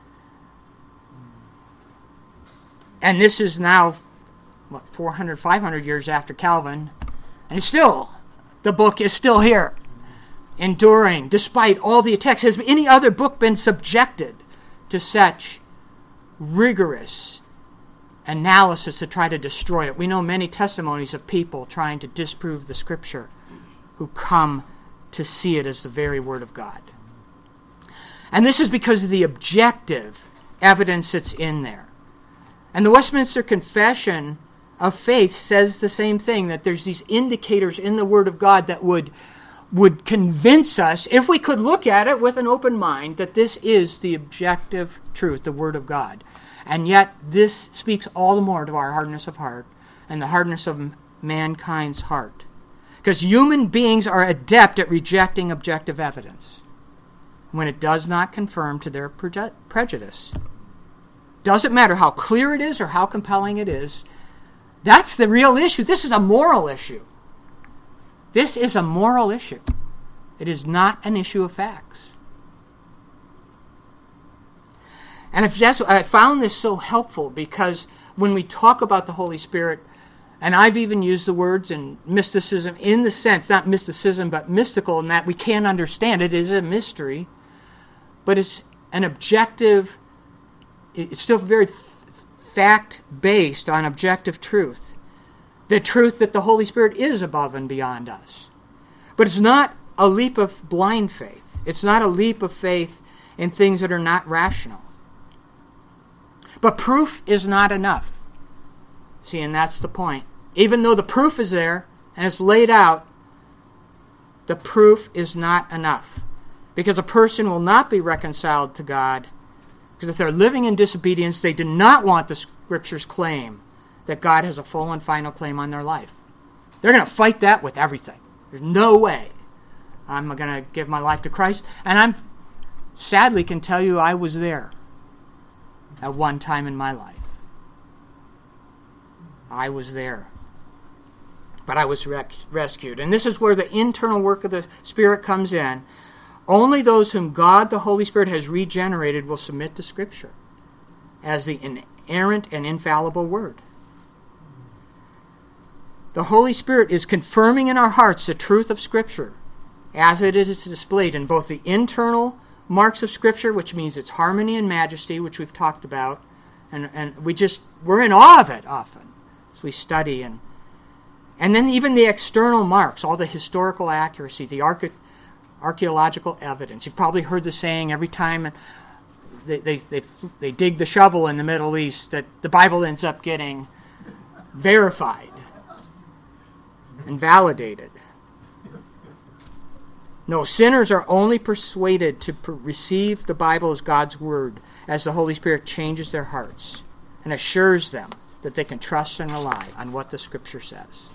And this is now, what, four hundred, five hundred years after Calvin. And it's still, the book is still here, enduring, despite all the attacks. Has any other book been subjected to such rigorous analysis to try to destroy it? We know many testimonies of people trying to disprove the Scripture who come to see it as the very Word of God. And this is because of the objective evidence that's in there. And the Westminster Confession of Faith says the same thing, that there's these indicators in the Word of God that would would convince us, if we could look at it with an open mind, that this is the objective truth, the Word of God. And yet this speaks all the more to our hardness of heart and the hardness of mankind's heart. Because human beings are adept at rejecting objective evidence when it does not conform to their preju- prejudice. Doesn't matter how clear it is or how compelling it is. That's the real issue. This is a moral issue. This is a moral issue. It is not an issue of facts. And if that's, I found this so helpful, because when we talk about the Holy Spirit, and I've even used the words in mysticism in the sense, not mysticism, but mystical, in that we can't understand it. It is a mystery, but it's an objective, it's still very fact-based on objective truth. The truth that the Holy Spirit is above and beyond us. But it's not a leap of blind faith. It's not a leap of faith in things that are not rational. But proof is not enough. See, and that's the point. Even though the proof is there and it's laid out, the proof is not enough. Because a person will not be reconciled to God, because if they're living in disobedience, they do not want the Scripture's claim that God has a full and final claim on their life. They're going to fight that with everything. There's no way I'm going to give my life to Christ. And I'm sadly can tell you I was there at one time in my life. I was there. But I was res- rescued. And this is where the internal work of the Spirit comes in. Only those whom God, the Holy Spirit, has regenerated will submit to Scripture as the in- inerrant and infallible Word. The Holy Spirit is confirming in our hearts the truth of Scripture as it is displayed in both the internal marks of Scripture, which means its harmony and majesty, which we've talked about, and, and we just, we're in awe of it often as we study, and and then even the external marks, all the historical accuracy, the arche- archaeological evidence. You've probably heard the saying every time they, they, they, they dig the shovel in the Middle East that the Bible ends up getting verified and validated. No, sinners are only persuaded to per- receive the Bible as God's Word as the Holy Spirit changes their hearts and assures them that they can trust and rely on what the Scripture says.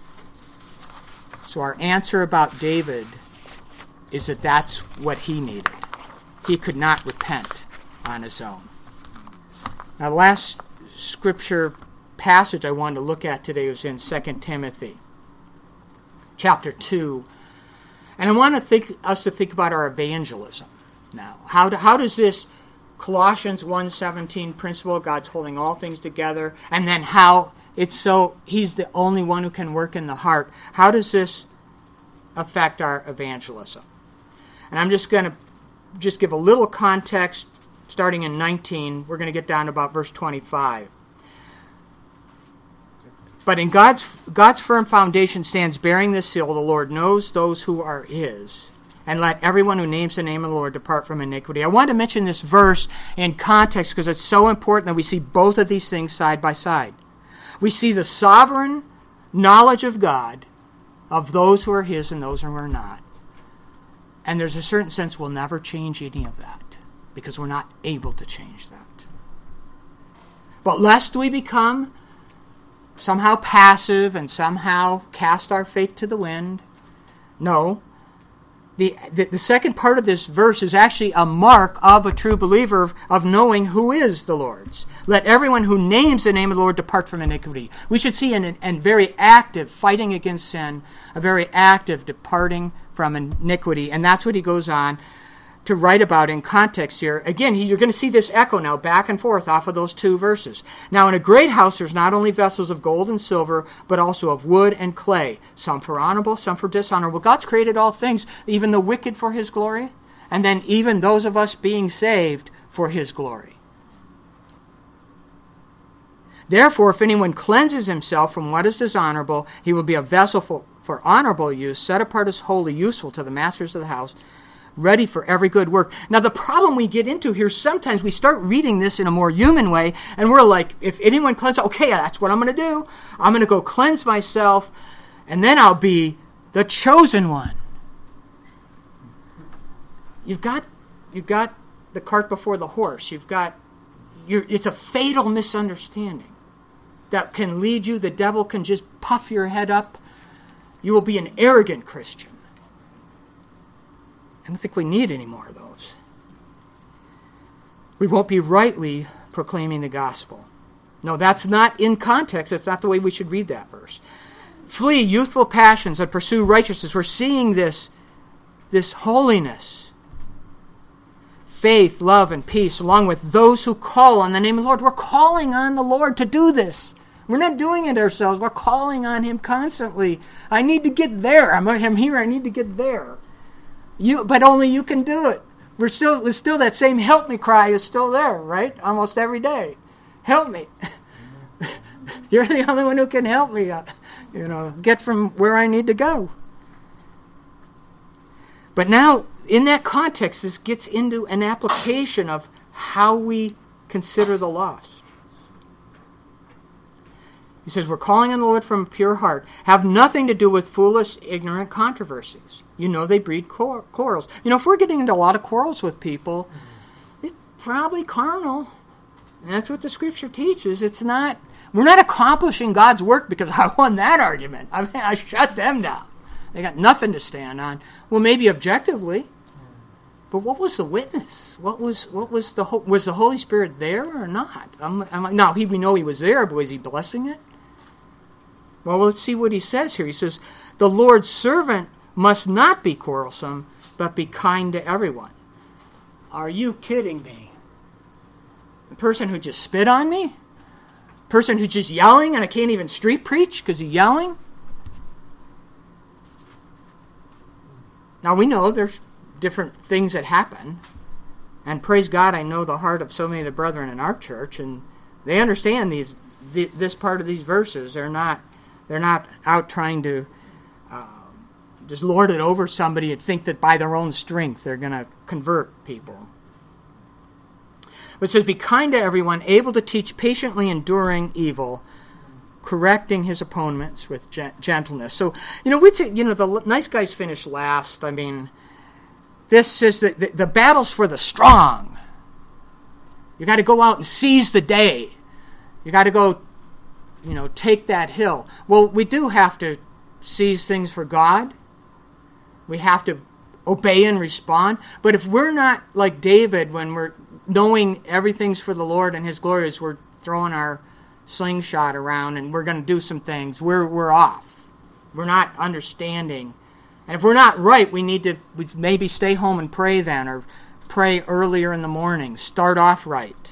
So our answer about David is that that's what he needed. He could not repent on his own. Now, the last Scripture passage I wanted to look at today was in Second Timothy chapter two. And I want to think us to think about our evangelism now. How, do, how does this Colossians one seventeen principle, God's holding all things together, and then how it's so, he's the only one who can work in the heart. How does this affect our evangelism? And I'm just going to just give a little context starting in nineteen. We're going to get down to about verse twenty-five. But in God's God's firm foundation stands bearing this seal, the Lord knows those who are his. And let everyone who names the name of the Lord depart from iniquity. I want to mention this verse in context because it's so important that we see both of these things side by side. We see the sovereign knowledge of God of those who are his and those who are not. And there's a certain sense we'll never change any of that because we're not able to change that. But lest we become somehow passive and somehow cast our fate to the wind, no. The, the, the second part of this verse is actually a mark of a true believer of, of knowing who is the Lord's. Let everyone who names the name of the Lord depart from iniquity. We should see an, an very active fighting against sin, a very active departing from iniquity. And that's what he goes on to write about in context here. Again, you're going to see this echo now back and forth off of those two verses. Now, in a great house, there's not only vessels of gold and silver, but also of wood and clay, some for honorable, some for dishonorable. God's created all things, even the wicked for his glory, and then even those of us being saved for his glory. Therefore, if anyone cleanses himself from what is dishonorable, he will be a vessel for, for honorable use, set apart as holy, useful to the masters of the house, ready for every good work. Now, the problem we get into here, sometimes we start reading this in a more human way, and we're like, if anyone cleanses, okay, that's what I'm going to do. I'm going to go cleanse myself, and then I'll be the chosen one. You've got, you've got the cart before the horse. You've got, you're, it's a fatal misunderstanding that can lead you. The devil can just puff your head up. You will be an arrogant Christian. I don't think we need any more of those. We won't be rightly proclaiming the gospel. No, that's not in context. That's not the way we should read that verse. Flee youthful passions and pursue righteousness. We're seeing this, this holiness, faith, love, and peace, along with those who call on the name of the Lord. We're calling on the Lord to do this. We're not doing it ourselves. We're calling on him constantly. I need to get there. I'm, I'm here. I need to get there. You, but only you can do it. We're still, we're still that same help me cry is still there, right? Almost every day. Help me. You're the only one who can help me, uh, you know, get from where I need to go. But now, in that context, this gets into an application of how we consider the lost. He says, we're calling on the Lord from a pure heart. Have nothing to do with foolish, ignorant controversies. You know they breed quar- quarrels. You know, if we're getting into a lot of quarrels with people, it's probably carnal. And that's what the Scripture teaches. It's not, we're not accomplishing God's work because I won that argument. I mean, I shut them down. They got nothing to stand on. Well, maybe objectively, but what was the witness? What was what was the was the Holy Spirit there or not? I'm, I'm like, no, he, we know he was there, but was he blessing it? Well, let's see what he says here. He says, the Lord's servant must not be quarrelsome, but be kind to everyone. Are you kidding me? The person who just spit on me? person who's just yelling and I can't even street preach because he's yelling? Now we know there's different things that happen. And praise God, I know the heart of so many of the brethren in our church, and they understand these, the, this part of these verses. They're not, they're not out trying to uh, just lord it over somebody and think that by their own strength they're going to convert people. But it says, be kind to everyone, able to teach, patiently enduring evil, correcting his opponents with gentleness. So, you know, we say, you know, the nice guys finish last. I mean, this is the, the, the battle's for the strong. You got to go out and seize the day. You got to go, you know, take that hill. Well, we do have to seize things for God. We have to obey and respond. But if we're not like David, when we're knowing everything's for the Lord and His glory, as we're throwing our slingshot around and we're going to do some things, we're we're off. We're not understanding. And if we're not right, we need to we maybe stay home and pray then, or pray earlier in the morning. Start off right.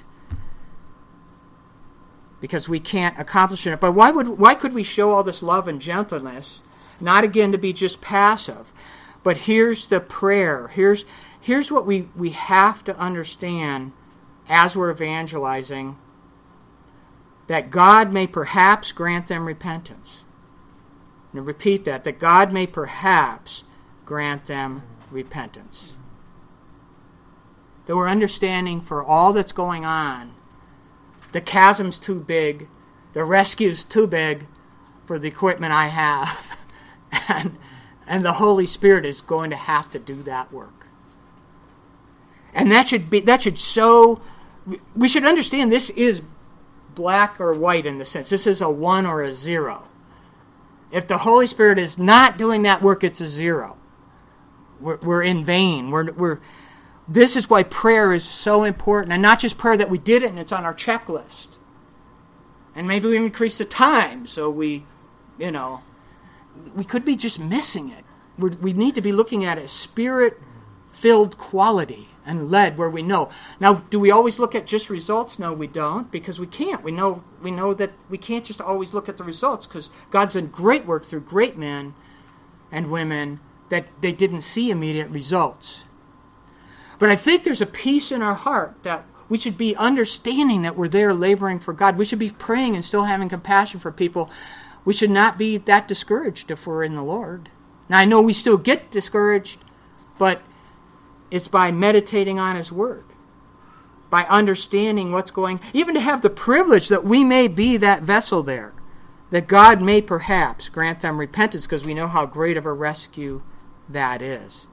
Because we can't accomplish it. But why would why could we show all this love and gentleness? Not again to be just passive. But here's the prayer. Here's here's what we, we have to understand as we're evangelizing. That God may perhaps grant them repentance. Now repeat that, that God may perhaps grant them repentance. That we're understanding for all that's going on, the chasm's too big, the rescue's too big for the equipment I have, and, and the Holy Spirit is going to have to do that work. And that should be, that should so, we should understand this is black or white in the sense. This is a one or a zero. If the Holy Spirit is not doing that work, it's a zero. We're, we're in vain. We're, we're. This is why prayer is so important. And not just prayer that we did it and it's on our checklist. And maybe we increase the time so we, you know, we could be just missing it. We're, we need to be looking at a Spirit-filled quality and led where we know. Now, do we always look at just results? No, we don't, because we can't. We know we know that we can't just always look at the results, because God's done great work through great men and women that they didn't see immediate results. But I think there's a peace in our heart that we should be understanding that we're there laboring for God. We should be praying and still having compassion for people. We should not be that discouraged if we're in the Lord. Now, I know we still get discouraged, but it's by meditating on His Word, by understanding what's going, even to have the privilege that we may be that vessel there, that God may perhaps grant them repentance, because we know how great of a rescue that is.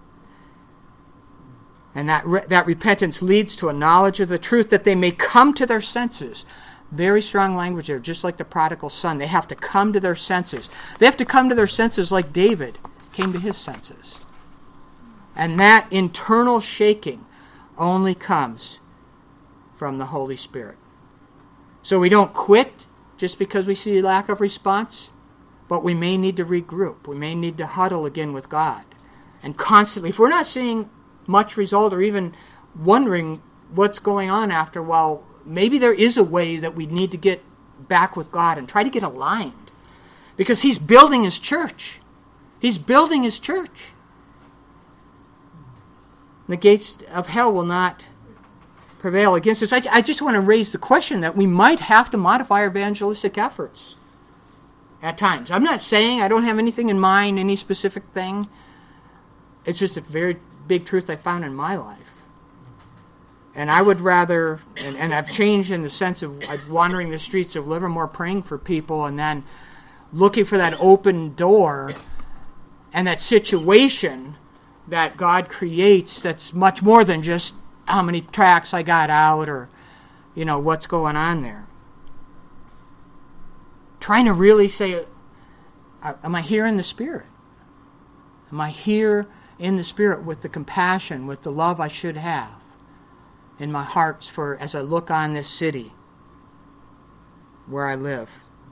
And that re- that repentance leads to a knowledge of the truth, that they may come to their senses. Very strong language there, just like the prodigal son. They have to come to their senses. They have to come to their senses like David came to his senses. And that internal shaking only comes from the Holy Spirit. So we don't quit just because we see a lack of response, but we may need to regroup. We may need to huddle again with God. And constantly, if we're not seeing much result or even wondering what's going on after a while, maybe there is a way that we need to get back with God and try to get aligned. Because He's building His church. He's building His church. The gates of hell will not prevail against us. I, I just want to raise the question that we might have to modify our evangelistic efforts at times. I'm not saying I don't have anything in mind, any specific thing. It's just a very big truth I found in my life. And I would rather, and, and I've changed in the sense of uh, wandering the streets of Livermore praying for people and then looking for that open door and that situation that God creates that's much more than just how many tracts I got out or, you know, what's going on there. Trying to really say, am I here in the Spirit? Am I here in the Spirit with the compassion, with the love I should have in my heart for as I look on this city where I live?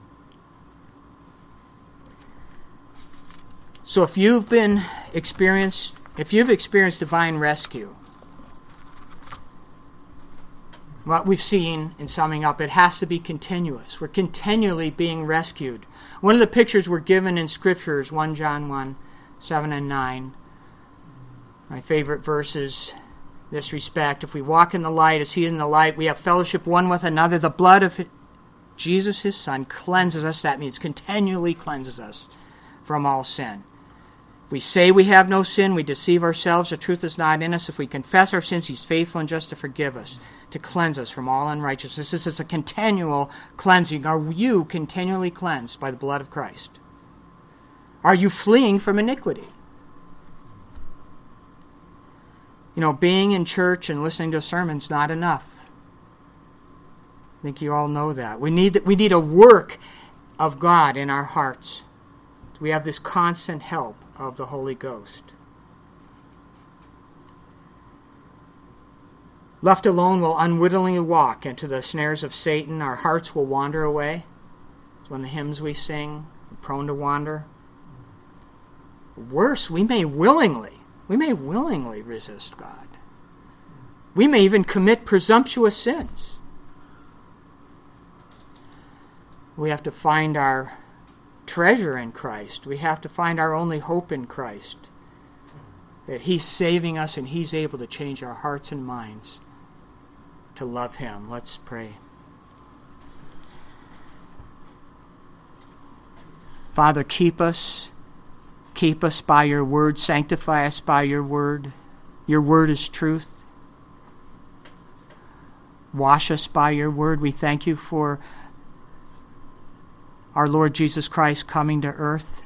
So if you've been experienced, if you've experienced divine rescue, What we've seen, in summing up, it has to be continuous. We're continually being rescued. One of the pictures we're given in Scripture is First John one, seven and nine. My favorite verses in this respect. If we walk in the light as he is in the light, we have fellowship one with another. The blood of Jesus, his Son, cleanses us. That means continually cleanses us from all sin. If we say we have no sin, we deceive ourselves. The truth is not in us. If we confess our sins, he's faithful and just to forgive us, to cleanse us from all unrighteousness. This is a continual cleansing. Are you continually cleansed by the blood of Christ? Are you fleeing from iniquity? You know, being in church and listening to a sermon is not enough. I think you all know that. We need, we need a work of God in our hearts. We have this constant help of the Holy Ghost. Left alone, we'll unwittingly walk into the snares of Satan. Our hearts will wander away. It's one of the hymns we sing, prone to wander. Worse, we may willingly, we may willingly resist God. We may even commit presumptuous sins. We have to find our treasure in Christ. We have to find our only hope in Christ. That he's saving us and he's able to change our hearts and minds to love him. Let's pray. Father, keep us. Keep us by your word. Sanctify us by your word. Your word is truth. Wash us by your word. We thank you for our Lord Jesus Christ coming to earth,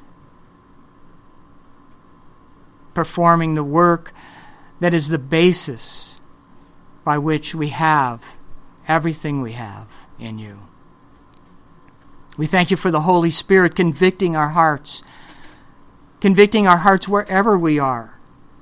performing the work that is the basis by which we have everything we have in you. We thank you for the Holy Spirit convicting our hearts, convicting our hearts wherever we are.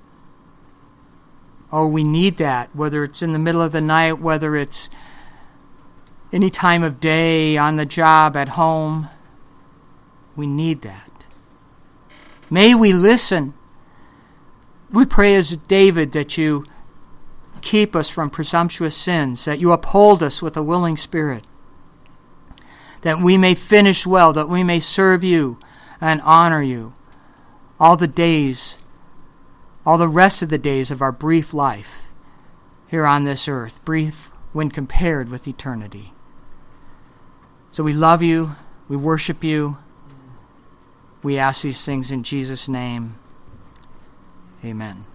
Oh, we need that, whether it's in the middle of the night, whether it's any time of day, on the job, at home. We need that. May we listen. We pray as David that you keep us from presumptuous sins, that you uphold us with a willing spirit, that we may finish well, that we may serve you and honor you all the days, all the rest of the days of our brief life here on this earth, brief when compared with eternity. So we love you, we worship you, we ask these things in Jesus' name. Amen.